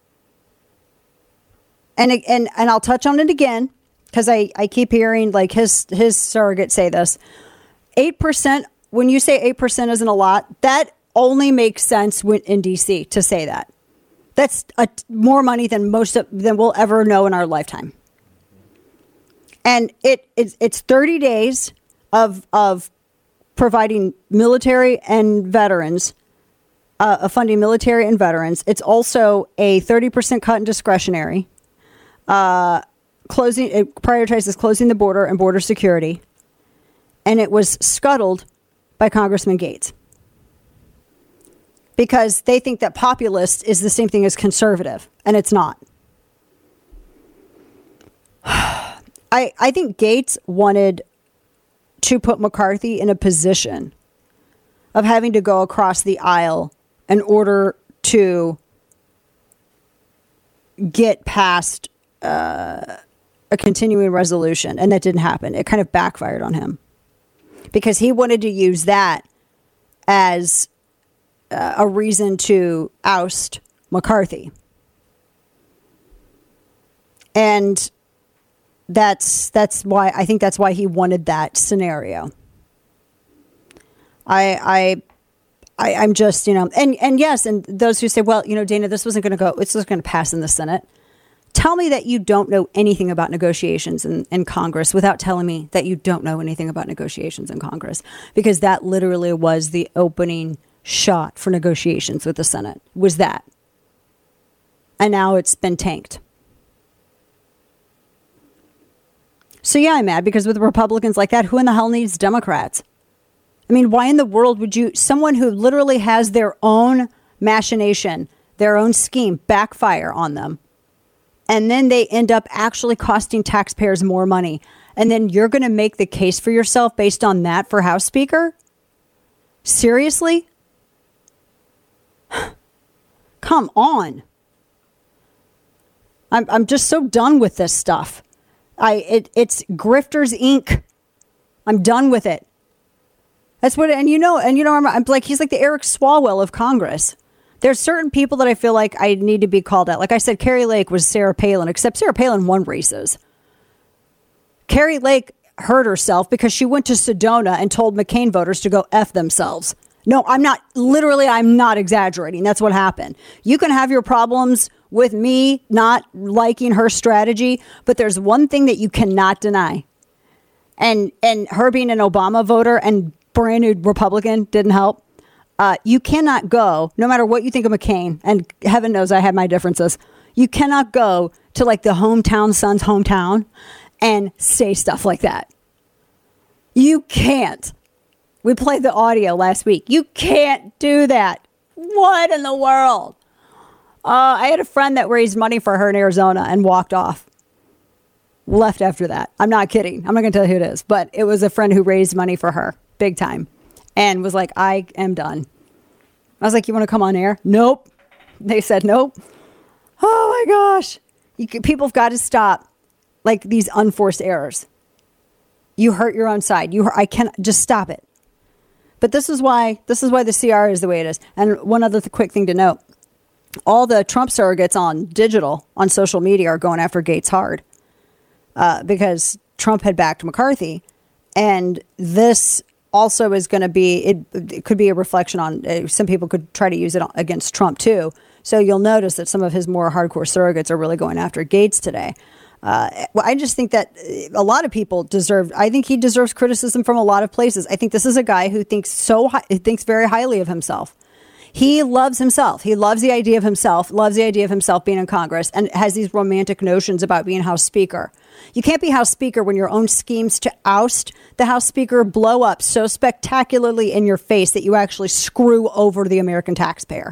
And and and I'll touch on it again because I, I keep hearing like his his surrogate say this. eight percent, when you say eight percent isn't a lot, that only makes sense when in D C to say that. That's a, more money than most of, than we'll ever know in our lifetime. And it it's, it's thirty days of of providing military and veterans, uh, of funding military and veterans. It's also a thirty percent cut in discretionary. Uh, closing it prioritizes closing the border and border security, and it was scuttled by Congressman Gaetz because they think that populist is the same thing as conservative, and it's not. I I think Gaetz wanted to put McCarthy in a position of having to go across the aisle in order to get past Uh, a continuing resolution, and that didn't happen. It kind of backfired on him because he wanted to use that as uh, a reason to oust McCarthy. And that's that's why I think that's why he wanted that scenario. I I I I'm just, you know, and and yes, and those who say, well, you know, Dana, this wasn't going to go, it's just going to pass in the Senate. Tell me that you don't know anything about negotiations in, in Congress without telling me that you don't know anything about negotiations in Congress, because that literally was the opening shot for negotiations with the Senate, was that. And now it's been tanked. So yeah, I'm mad because with Republicans like that, who in the hell needs Democrats? I mean, why in the world would you, someone who literally has their own machination, their own scheme backfire on them, and then they end up actually costing taxpayers more money. And then you're going to make the case for yourself based on that for House Speaker? Seriously? Come on. I'm I'm just so done with this stuff. I it it's Grifters Incorporated. I'm done with it. That's what, and you know, and you know, I'm, I'm like, he's like the Eric Swalwell of Congress. There's certain people that I feel like I need to be called out. Like I said, Carrie Lake was Sarah Palin, except Sarah Palin won races. Carrie Lake hurt herself because she went to Sedona and told McCain voters to go F themselves. No, I'm not, literally, I'm not exaggerating. That's what happened. You can have your problems with me not liking her strategy, but there's one thing that you cannot deny. And, and her being an Obama voter and brand new Republican didn't help. Uh, you cannot go, no matter what you think of McCain, and heaven knows I had my differences. You cannot go to like the hometown son's hometown and say stuff like that. You can't. We played the audio last week. You can't do that. What in the world? Uh, I had a friend that raised money for her in Arizona and walked off. Left after that. I'm not kidding. I'm not going to tell you who it is, but it was a friend who raised money for her big time and was like, I am done. I was like, you want to come on air? Nope. They said nope. Oh my gosh. You, people have got to stop like these unforced errors. You hurt your own side. You, I can't just stop it. But this is why this is why the C R is the way it is. And one other th- quick thing to note: all the Trump surrogates on digital on social media are going after Gaetz hard uh, because Trump had backed McCarthy, and this also is going to be it, it. Could be a reflection on uh, some people could try to use it against Trump too. So you'll notice that some of his more hardcore surrogates are really going after Gaetz today. Uh, well, I just think that a lot of people deserve, I think he deserves criticism from a lot of places. I think this is a guy who thinks so, high, thinks very highly of himself. He loves himself. He loves the idea of himself, loves the idea of himself being in Congress, and has these romantic notions about being House Speaker. You can't be House Speaker when your own schemes to oust the House Speaker blow up so spectacularly in your face that you actually screw over the American taxpayer.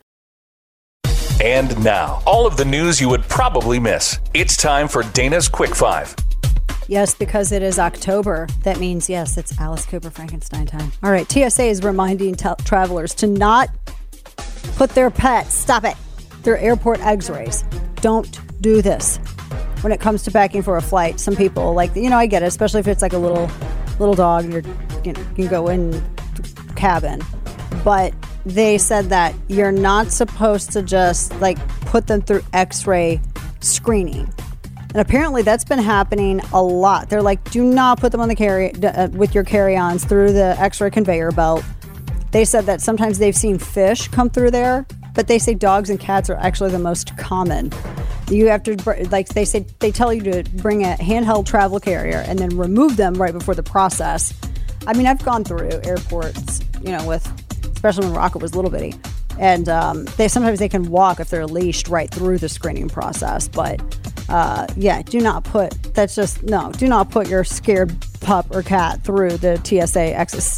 And now, all of the news you would probably miss. It's time for Dana's Quick Five. Yes, because it is October. That means, yes, it's Alice Cooper Frankenstein time. All right, T S A is reminding t- travelers to not put their pets, stop it, their airport x-rays. Don't do this. When it comes to packing for a flight, some people, like, you know, I get it, especially if it's like a little little dog and you're, you know, you can go in the cabin. But they said that you're not supposed to just like put them through x-ray screening. And apparently that's been happening a lot. They're like, do not put them on the carry uh, with your carry-ons through the x-ray conveyor belt. They said that sometimes they've seen fish come through there, but they say dogs and cats are actually the most common. You have to, like they say, they tell you to bring a handheld travel carrier and then remove them right before the process. I mean, I've gone through airports, you know, with, especially when Rocco was little bitty. And um, they sometimes they can walk if they're leashed right through the screening process. But uh, yeah, do not put, that's just, no, do not put your scared pup or cat through the T S A access.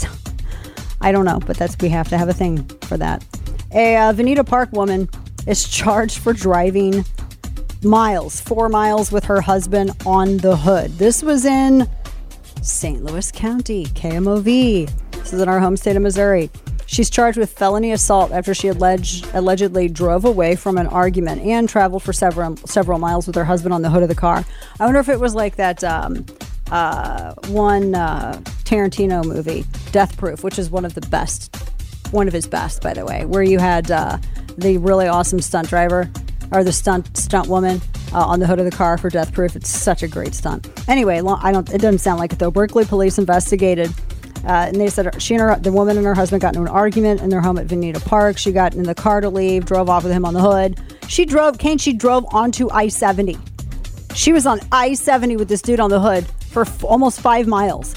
I don't know, but that's, we have to have a thing for that. A uh, Veneta Park woman is charged for driving miles, four miles with her husband on the hood. This was in Saint Louis County, K M O V. This is in our home state of Missouri. She's charged with felony assault after she alleged, allegedly drove away from an argument and traveled for several several miles with her husband on the hood of the car. I wonder if it was like that um, uh, one uh, Tarantino movie, Death Proof, which is one of the best, one of his best, by the way, where you had uh, the really awesome stunt driver or the stunt stunt woman uh, on the hood of the car for Death Proof. It's such a great stunt. Anyway, I don't. It doesn't sound like it though. Berkeley police investigated. Uh, and they said she and her, the woman and her husband got into an argument in their home at Veneta Park. She got in the car to leave, drove off with him on the hood. She drove, Kane, she drove onto I seventy. She was on I seventy with this dude on the hood for f- almost five miles.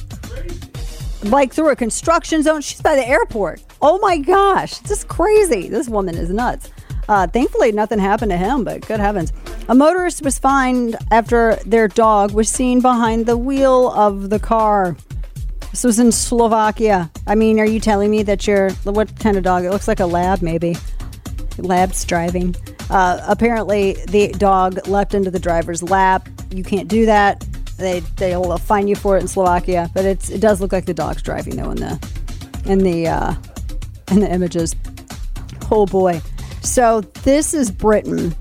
Like through a construction zone. She's by the airport. Oh my gosh. This is crazy. This woman is nuts. Uh, thankfully, nothing happened to him, but good heavens. A motorist was fined after their dog was seen behind the wheel of the car. This was in Slovakia. I mean, are you telling me that you're, what kind of dog? It looks like a lab, maybe. Lab's driving. Uh, apparently, the dog leapt into the driver's lap. You can't do that. They, they'll fine you for it in Slovakia. But it's, it does look like the dog's driving, though, in the, in the, uh, in the images. Oh, boy. So this is Britain.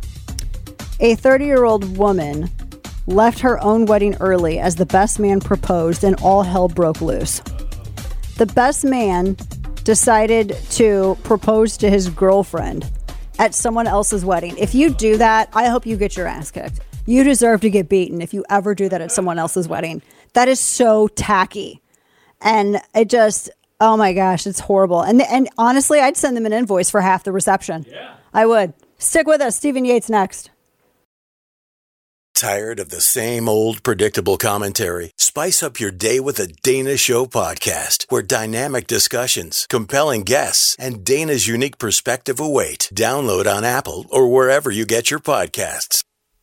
A thirty-year-old woman left her own wedding early as the best man proposed and all hell broke loose. The best man decided to propose to his girlfriend at someone else's wedding. If you do that, I hope you get your ass kicked. You deserve to get beaten if you ever do that at someone else's wedding. That is so tacky. And it just, oh my gosh, it's horrible. And and honestly, I'd send them an invoice for half the reception. Yeah. I would. Stick with us. Stephen Yates next. Tired of the same old predictable commentary? Spice up your day with a Dana Show podcast, where dynamic discussions, compelling guests, and Dana's unique perspective await. Download on Apple or wherever you get your podcasts.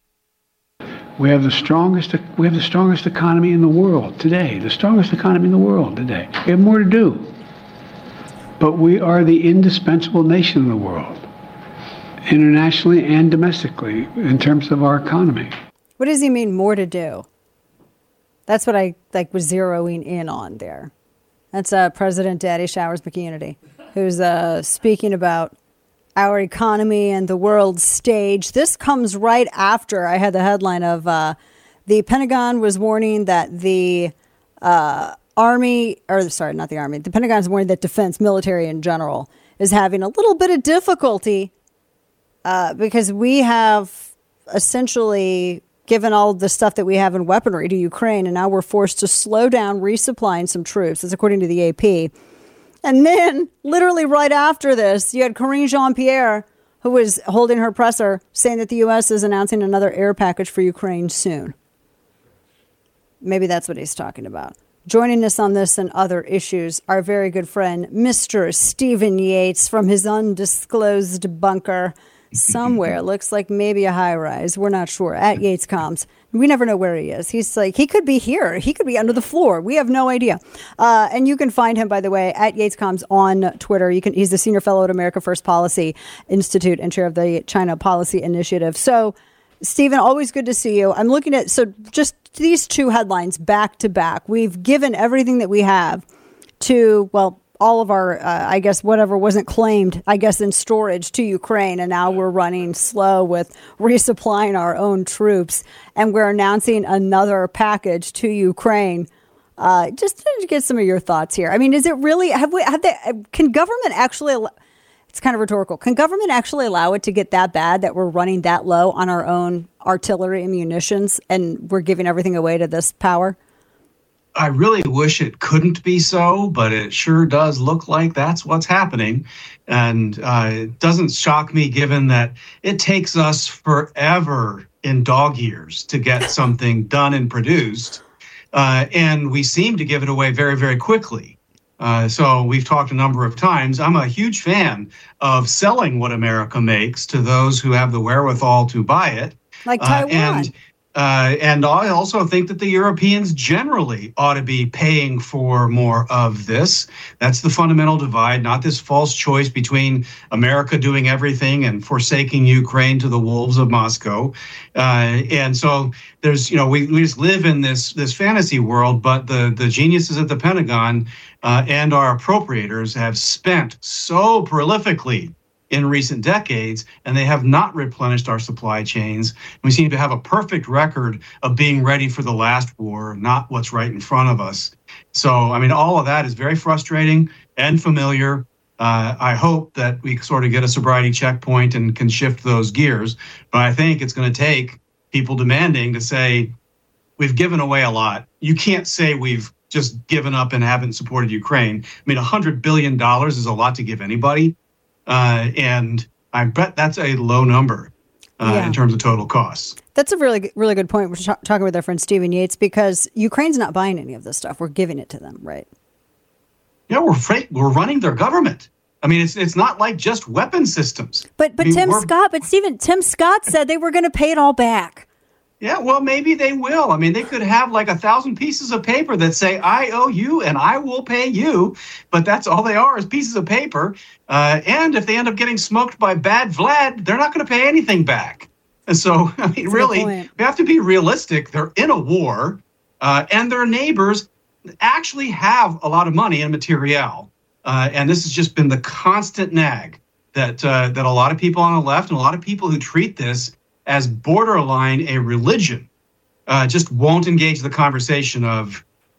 We have the strongest. We have the strongest economy in the world today. The strongest economy in the world today. We have more to do, but we are the indispensable nation in the world, internationally and domestically, in terms of our economy. What does he mean, more to do? That's what I like was zeroing in on there. That's uh, President Daddy Showers McUnity, who's uh, speaking about our economy and the world stage. This comes right after I had the headline of uh, the Pentagon was warning that the uh, Army, or sorry, not the Army, the Pentagon is warning that defense, military in general, is having a little bit of difficulty uh, because we have essentially given all the stuff that we have in weaponry to Ukraine, and now we're forced to slow down resupplying some troops. That's according to the A P. And then, literally right after this, you had Karine Jean-Pierre, who was holding her presser, saying that the U S is announcing another air package for Ukraine soon. Maybe that's what he's talking about. Joining us on this and other issues, our very good friend, Mister Stephen Yates, from his undisclosed bunker somewhere. Looks like maybe a high rise. We're not sure. At Yates Comms. We never know where he is. He's like, he could be here. He could be under the floor. We have no idea. Uh, and you can find him, by the way, at Yates Comms on Twitter. You can. He's the senior fellow at America First Policy Institute and chair of the China Policy Initiative. So, Stephen, always good to see you. I'm looking at, so just these two headlines back to back. We've given everything that we have to, well, all of our, uh, I guess, whatever wasn't claimed, I guess, in storage to Ukraine. And now we're running slow with resupplying our own troops. And we're announcing another package to Ukraine. Uh, just to get some of your thoughts here. I mean, is it really, have we, have they, can government actually, it's kind of rhetorical, can government actually allow it to get that bad that we're running that low on our own artillery and munitions and we're giving everything away to this power? I really wish it couldn't be so, but it sure does look like that's what's happening. And uh, it doesn't shock me, given that it takes us forever in dog years to get something done and produced. Uh, and we seem to give it away very, very quickly. Uh, so we've talked a number of times. I'm a huge fan of selling what America makes to those who have the wherewithal to buy it. Like Taiwan. Uh, and Uh, and I also think that the Europeans generally ought to be paying for more of this. That's the fundamental divide, not this false choice between America doing everything and forsaking Ukraine to the wolves of Moscow. Uh, and so there's, you know, we, we just live in this this fantasy world, but the, the geniuses at the Pentagon uh, and our appropriators have spent so prolifically in recent decades, and they have not replenished our supply chains. We seem to have a perfect record of being ready for the last war, not what's right in front of us. So, I mean, all of that is very frustrating and familiar. Uh, I hope that we sort of get a sobriety checkpoint and can shift those gears. But I think it's going to take people demanding to say, we've given away a lot. You can't say we've just given up and haven't supported Ukraine. I mean, one hundred billion dollars is a lot to give anybody. Uh, and I bet that's a low number uh, yeah. in terms of total costs. That's a really, really good point. We're t- talking with our friend Stephen Yates, because Ukraine's not buying any of this stuff. We're giving it to them, right? Yeah, we're afraid, we're running their government. I mean, it's it's not like just weapon systems. But but I mean, Tim Scott, but Stephen, Tim Scott said they were going to pay it all back. Yeah, well, maybe they will. I mean, they could have like a thousand pieces of paper that say, I owe you and I will pay you. But that's all they are, is pieces of paper. Uh, and if they end up getting smoked by bad Vlad, they're not going to pay anything back. And so, I mean, that's really, we have to be realistic. They're in a war uh, and their neighbors actually have a lot of money and materiel. Uh, and this has just been the constant nag that uh, that a lot of people on the left and a lot of people who treat this as borderline a religion, uh, just won't engage the conversation of,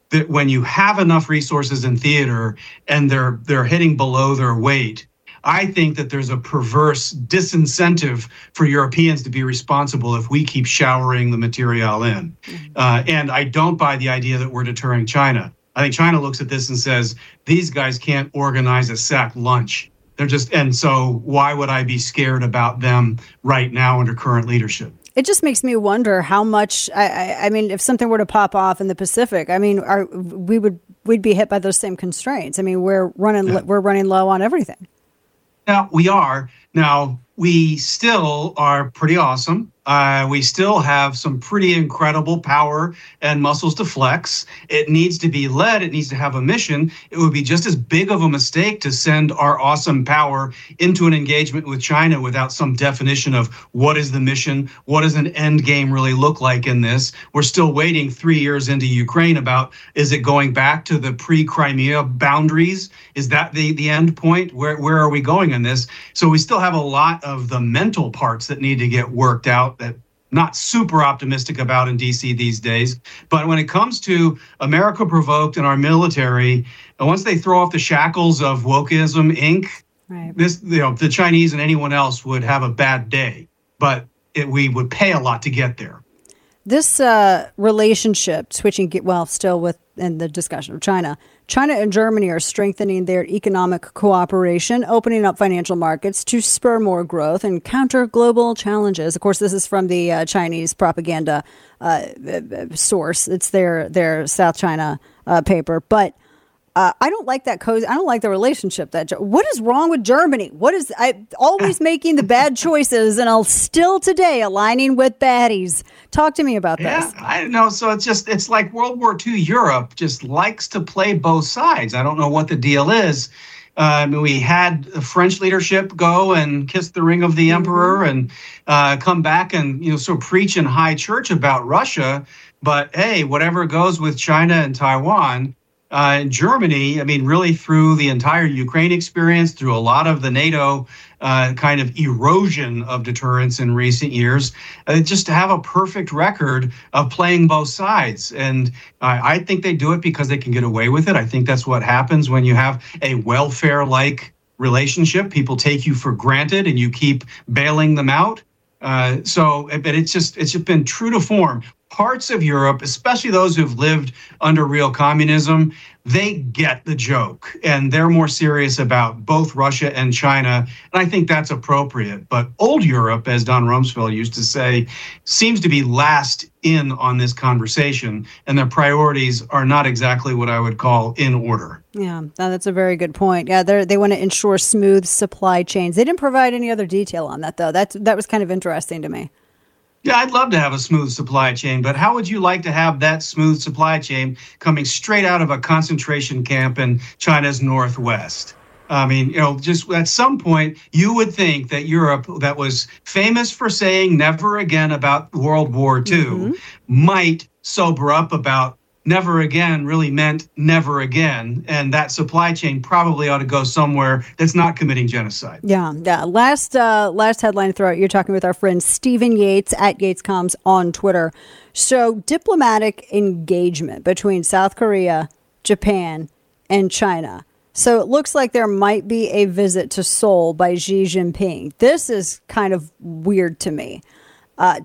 that when you have enough resources in theater and they're they're hitting below their weight, I think that there's a perverse disincentive for Europeans to be responsible if we keep showering the material in. Uh, and I don't buy the idea that we're deterring China. I think China looks at this and says, these guys can't organize a sack lunch. They're just, and so why would I be scared about them right now under current leadership? It just makes me wonder how much. I, I, I mean, if something were to pop off in the Pacific, I mean, are, we would we'd be hit by those same constraints. I mean, we're running yeah. we're running low on everything. Now we are. Now we still are pretty awesome. Uh, we still have some pretty incredible power and muscles to flex. It needs to be led. It needs to have a mission. It would be just as big of a mistake to send our awesome power into an engagement with China without some definition of what is the mission, what does an end game really look like in this. We're still waiting three years into Ukraine about, is it going back to the pre-Crimea boundaries? Is that the, the end point? Where, where are we going in this? So we still have a lot of the mental parts that need to get worked out that not super optimistic about in D C these days. But when it comes to America Provoked and our military, once they throw off the shackles of wokeism, Incorporated, right. this, you know, the Chinese and anyone else would have a bad day. But it, we would pay a lot to get there. This uh, relationship, switching, well, still with in the discussion of China, China and Germany are strengthening their economic cooperation, opening up financial markets to spur more growth and counter global challenges. Of course, this is from the uh, Chinese propaganda uh, source. It's their their South China uh, paper. But uh, I don't like that cozy. I don't like the relationship. That what is wrong with Germany? What is I always making the bad choices and I'll still today aligning with baddies. Talk to me about yeah, this. I don't know. So it's just, it's like World War Two Europe just likes to play both sides. I don't know what the deal is. Uh, we had the French leadership go and kiss the ring of the emperor mm-hmm. and uh, come back and, you know, sort of preach in high church about Russia. But hey, whatever goes with China and Taiwan. Uh, Germany, I mean, really through the entire Ukraine experience, through a lot of the NATO uh, kind of erosion of deterrence in recent years, uh, just to have a perfect record of playing both sides. And uh, I think they do it because they can get away with it. I think that's what happens when you have a welfare-like relationship. People take you for granted and you keep bailing them out. Uh, so, but it's just, it's just been true to form. Parts of Europe, especially those who've lived under real communism, they get the joke and they're more serious about both Russia and China. And I think that's appropriate. But old Europe, as Don Rumsfeld used to say, seems to be last in on this conversation. And their priorities are not exactly what I would call in order. Yeah, no, that's a very good point. Yeah, they they want to ensure smooth supply chains. They didn't provide any other detail on that, though. That's, that was kind of interesting to me. Yeah, I'd love to have a smooth supply chain, but how would you like to have that smooth supply chain coming straight out of a concentration camp in China's northwest? I mean, you know, just at some point, you would think that Europe, that was famous for saying never again about World War Two, mm-hmm. might sober up about never again really meant never again. And that supply chain probably ought to go somewhere that's not committing genocide. Yeah. Yeah. Last uh, last headline throw out, you're talking with our friend Stephen Yates at YatesComs on Twitter. So diplomatic engagement between South Korea, Japan, and China. So it looks like there might be a visit to Seoul by Xi Jinping. This is kind of weird to me. Uh,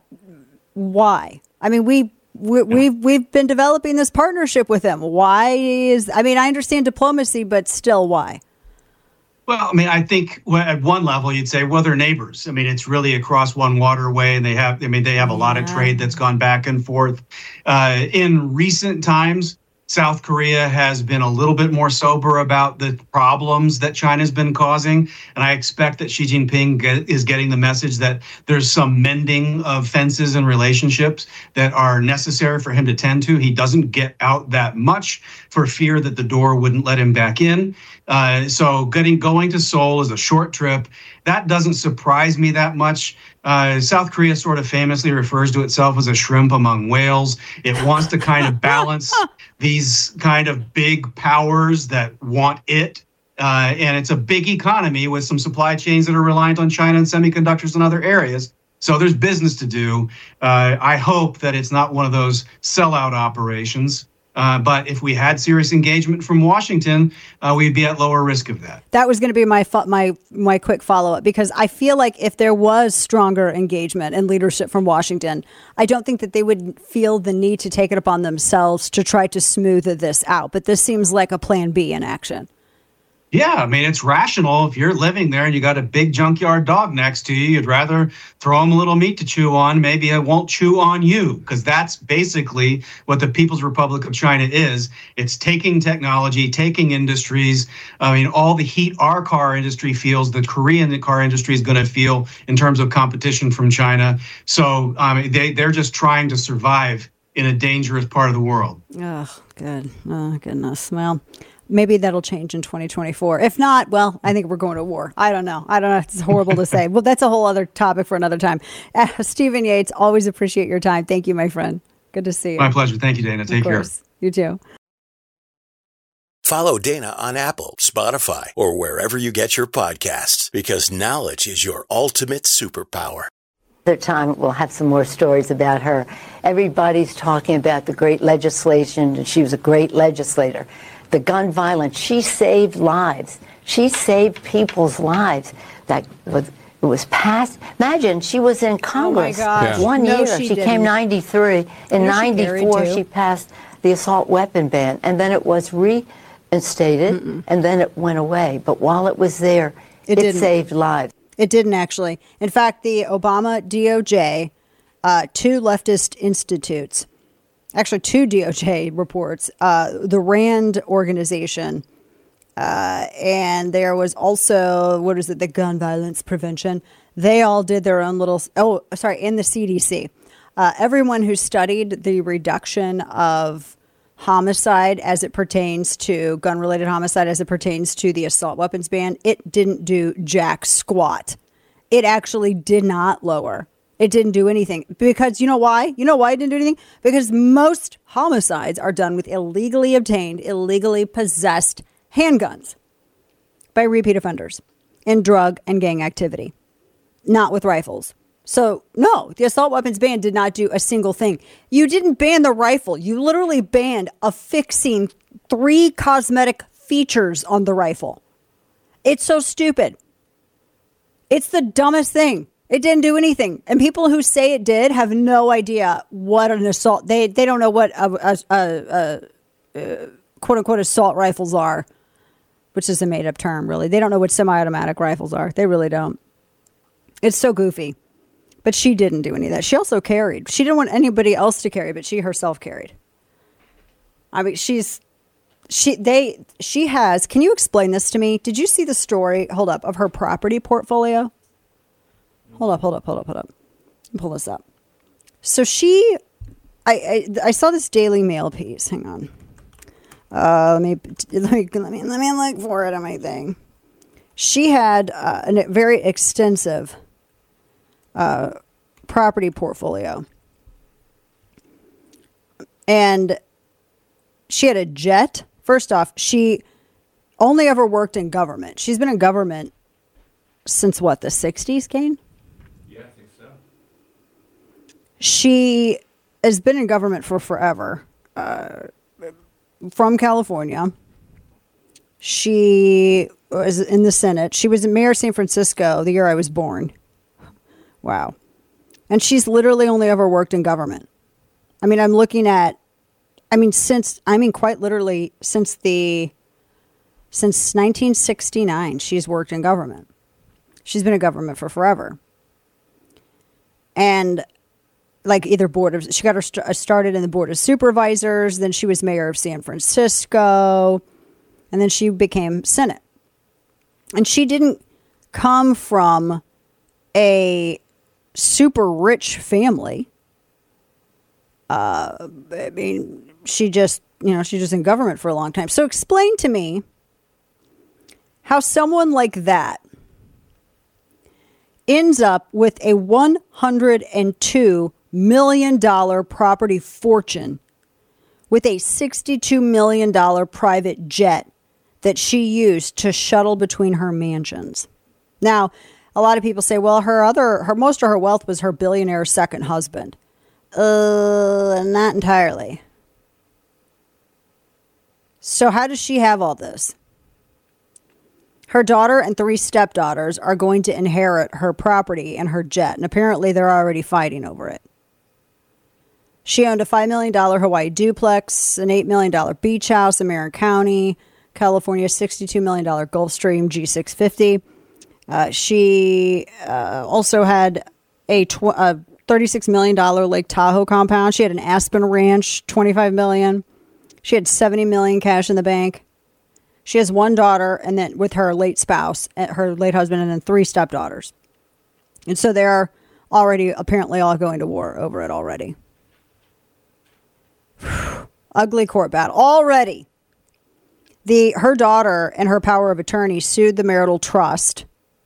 why? I mean, we We, we've we've been developing this partnership with them. Why is, I mean, I understand diplomacy, but still why? Well, I mean, I think at one level you'd say, well, they're neighbors. I mean, it's really across one waterway and they have, I mean, they have a lot of trade that's gone back and forth. Uh, in recent times, South Korea has been a little bit more sober about the problems that China's been causing. And I expect that Xi Jinping get, is getting the message that there's some mending of fences and relationships that are necessary for him to tend to. He doesn't get out that much for fear that the door wouldn't let him back in. Uh, so getting going to Seoul is a short trip. That doesn't surprise me that much. Uh, South Korea sort of famously refers to itself as a shrimp among whales. It wants to kind of balance these kind of big powers that want it. Uh, and it's a big economy with some supply chains that are reliant on China and semiconductors and other areas. So there's business to do. Uh, I hope that it's not one of those sellout operations. Uh, but if we had serious engagement from Washington, uh, we'd be at lower risk of that. That was going to be my fo- my my quick follow-up, because I feel like if there was stronger engagement and leadership from Washington, I don't think that they would feel the need to take it upon themselves to try to smooth this out. But this seems like a plan B in action. Yeah, I mean, it's rational. If you're living there and you got a big junkyard dog next to you, you'd rather throw him a little meat to chew on. Maybe it won't chew on you, because that's basically what the People's Republic of China is. It's taking technology, taking industries. I mean, all the heat our car industry feels, the Korean car industry is going to feel in terms of competition from China. So um, they, they're just trying to survive in a dangerous part of the world. Oh, good. Oh, goodness. Well, maybe that'll change in twenty twenty-four. If not, well, I think we're going to war. I don't know. I don't know. It's horrible to say. Well, that's a whole other topic for another time. Uh, Stephen Yates, always appreciate your time. Thank you, my friend. Good to see you. My pleasure. Thank you, Dana. Take care. You too. Follow Dana on Apple, Spotify, or wherever you get your podcasts, because knowledge is your ultimate superpower. Other time we'll have some more stories about her. Everybody's talking about the great legislation, and she was a great legislator. The gun violence, she saved lives. She saved people's lives. That was, it was passed. Imagine, she was in Congress oh my gosh. one No, year. she She, didn't. came ninety-three. In ninety-four, she, she passed the assault weapon ban, and then it was reinstated, Mm-mm. and then it went away. But while it was there, It it, didn't. saved lives. It didn't actually. In fact, the Obama D O J, uh, two leftist institutes, actually two D O J reports, uh, the RAND organization, uh, and there was also, what is it, the gun violence prevention. They all did their own little, oh, sorry, in the C D C. Uh, everyone who studied the reduction of homicide as it pertains to gun-related homicide, as it pertains to the assault weapons ban, it didn't do jack squat. It actually did not lower. It didn't do anything. Because you know why? You know why it didn't do anything? Because most homicides are done with illegally obtained, illegally possessed handguns by repeat offenders in drug and gang activity, not with rifles. So, no, the assault weapons ban did not do a single thing. You didn't ban the rifle. You literally banned affixing three cosmetic features on the rifle. It's so stupid. It's the dumbest thing. It didn't do anything. And people who say it did have no idea what an assault, they they don't know what a, a, a, a, a quote unquote assault rifles are, which is a made up term, really. They don't know what semi-automatic rifles are. They really don't. It's so goofy. But she didn't do any of that. She also carried. She didn't want anybody else to carry, but she herself carried. I mean, she's, she, they, she has, can you explain this to me? Did you see the story, hold up, of her property portfolio? Hold up, hold up, hold up, hold up. Let me pull this up. So she, I, I, I saw this Daily Mail piece. Hang on. Uh, let me, let me, let me, let me look for it on my thing. She had uh, a very extensive Uh, property portfolio. And she had a jet. First off, she only ever worked in government. She's been in government since what, the sixties, Kane? Yeah, I think so. She has been in government for forever. Uh, from California. She was in the Senate. She was mayor of San Francisco the year I was born. Wow. And she's literally only ever worked in government. I mean, I'm looking at, I mean, since, I mean, quite literally since the, since nineteen sixty-nine, she's worked in government. She's been in government for forever. And like either board of, she got her st- started in the board of supervisors, then she was mayor of San Francisco, and then she became Senate. And she didn't come from a super rich family. Uh, I mean, she just, you know, she's just in government for a long time. So explain to me how someone like that ends up with a one hundred two million dollars property fortune with a sixty-two million dollars private jet that she used to shuttle between her mansions. Now, a lot of people say, well, her other, her most of her wealth was her billionaire second husband. Uh, not entirely. So how does she have all this? Her daughter and three stepdaughters are going to inherit her property and her jet, and apparently they're already fighting over it. She owned a five million dollars Hawaii duplex, an eight million dollars beach house in Marin County, California, sixty-two million dollars Gulfstream G six fifty. Uh, she uh, also had a, tw- a thirty-six million dollars Lake Tahoe compound. She had an Aspen Ranch, twenty-five million dollars. She had seventy million dollars cash in the bank. She has one daughter, and then with her late spouse, her late husband, and then three stepdaughters. And so they're already apparently all going to war over it already. Ugly court battle already. The her daughter and her power of attorney sued the marital trust,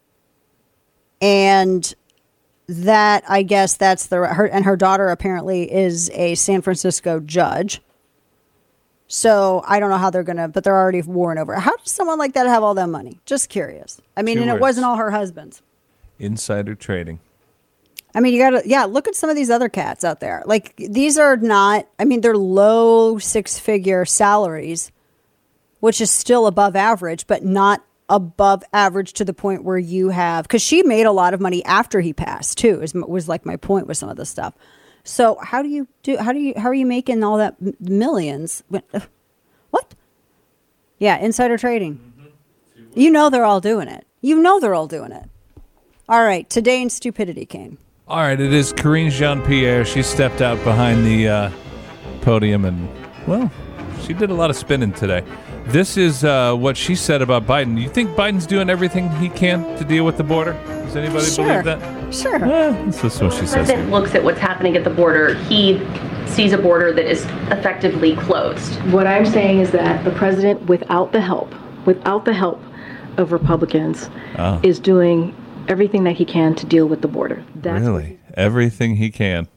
and that I guess that's the her and her daughter apparently is a San Francisco judge. So I don't know how they're gonna, but they're already warring over it. How does someone like that have all that money? Just curious. I mean, Two and words. it wasn't all her husband's. Insider trading. I mean, you gotta, yeah, look at some of these other cats out there. Like, these are not, I mean, they're low six figure salaries, which is still above average, but not above average to the point where you have, because she made a lot of money after he passed too, is, was like my point with some of this stuff. So how do you do, how do you, how are you making all that m- millions? What? Yeah, insider trading. Mm-hmm. You know they're all doing it. You know they're all doing it. All right, today in stupidity, Kane. All right, it is Karine Jean-Pierre. She stepped out behind the uh, podium and, well, she did a lot of spinning today. This is uh, what she said about Biden. You think Biden's doing everything he can to deal with the border? Does anybody Sure. believe that? Sure. Eh, this is what she The says. president looks at what's happening at the border. He sees a border that is effectively closed. What I'm saying is that the president, without the help, without the help of Republicans, Oh. is doing everything that he can to deal with the border. That's Really? Everything he can.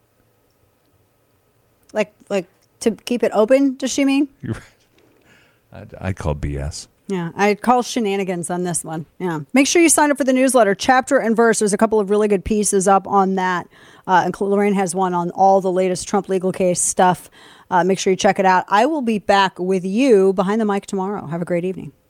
Like, like to keep it open, does she mean? You're right. I, I call B S. Yeah, I call shenanigans on this one. Yeah. Make sure you sign up for the newsletter, chapter and verse. There's a couple of really good pieces up on that. Uh, and Lorraine has one on all the latest Trump legal case stuff. Uh, make sure you check it out. I will be back with you behind the mic tomorrow. Have a great evening.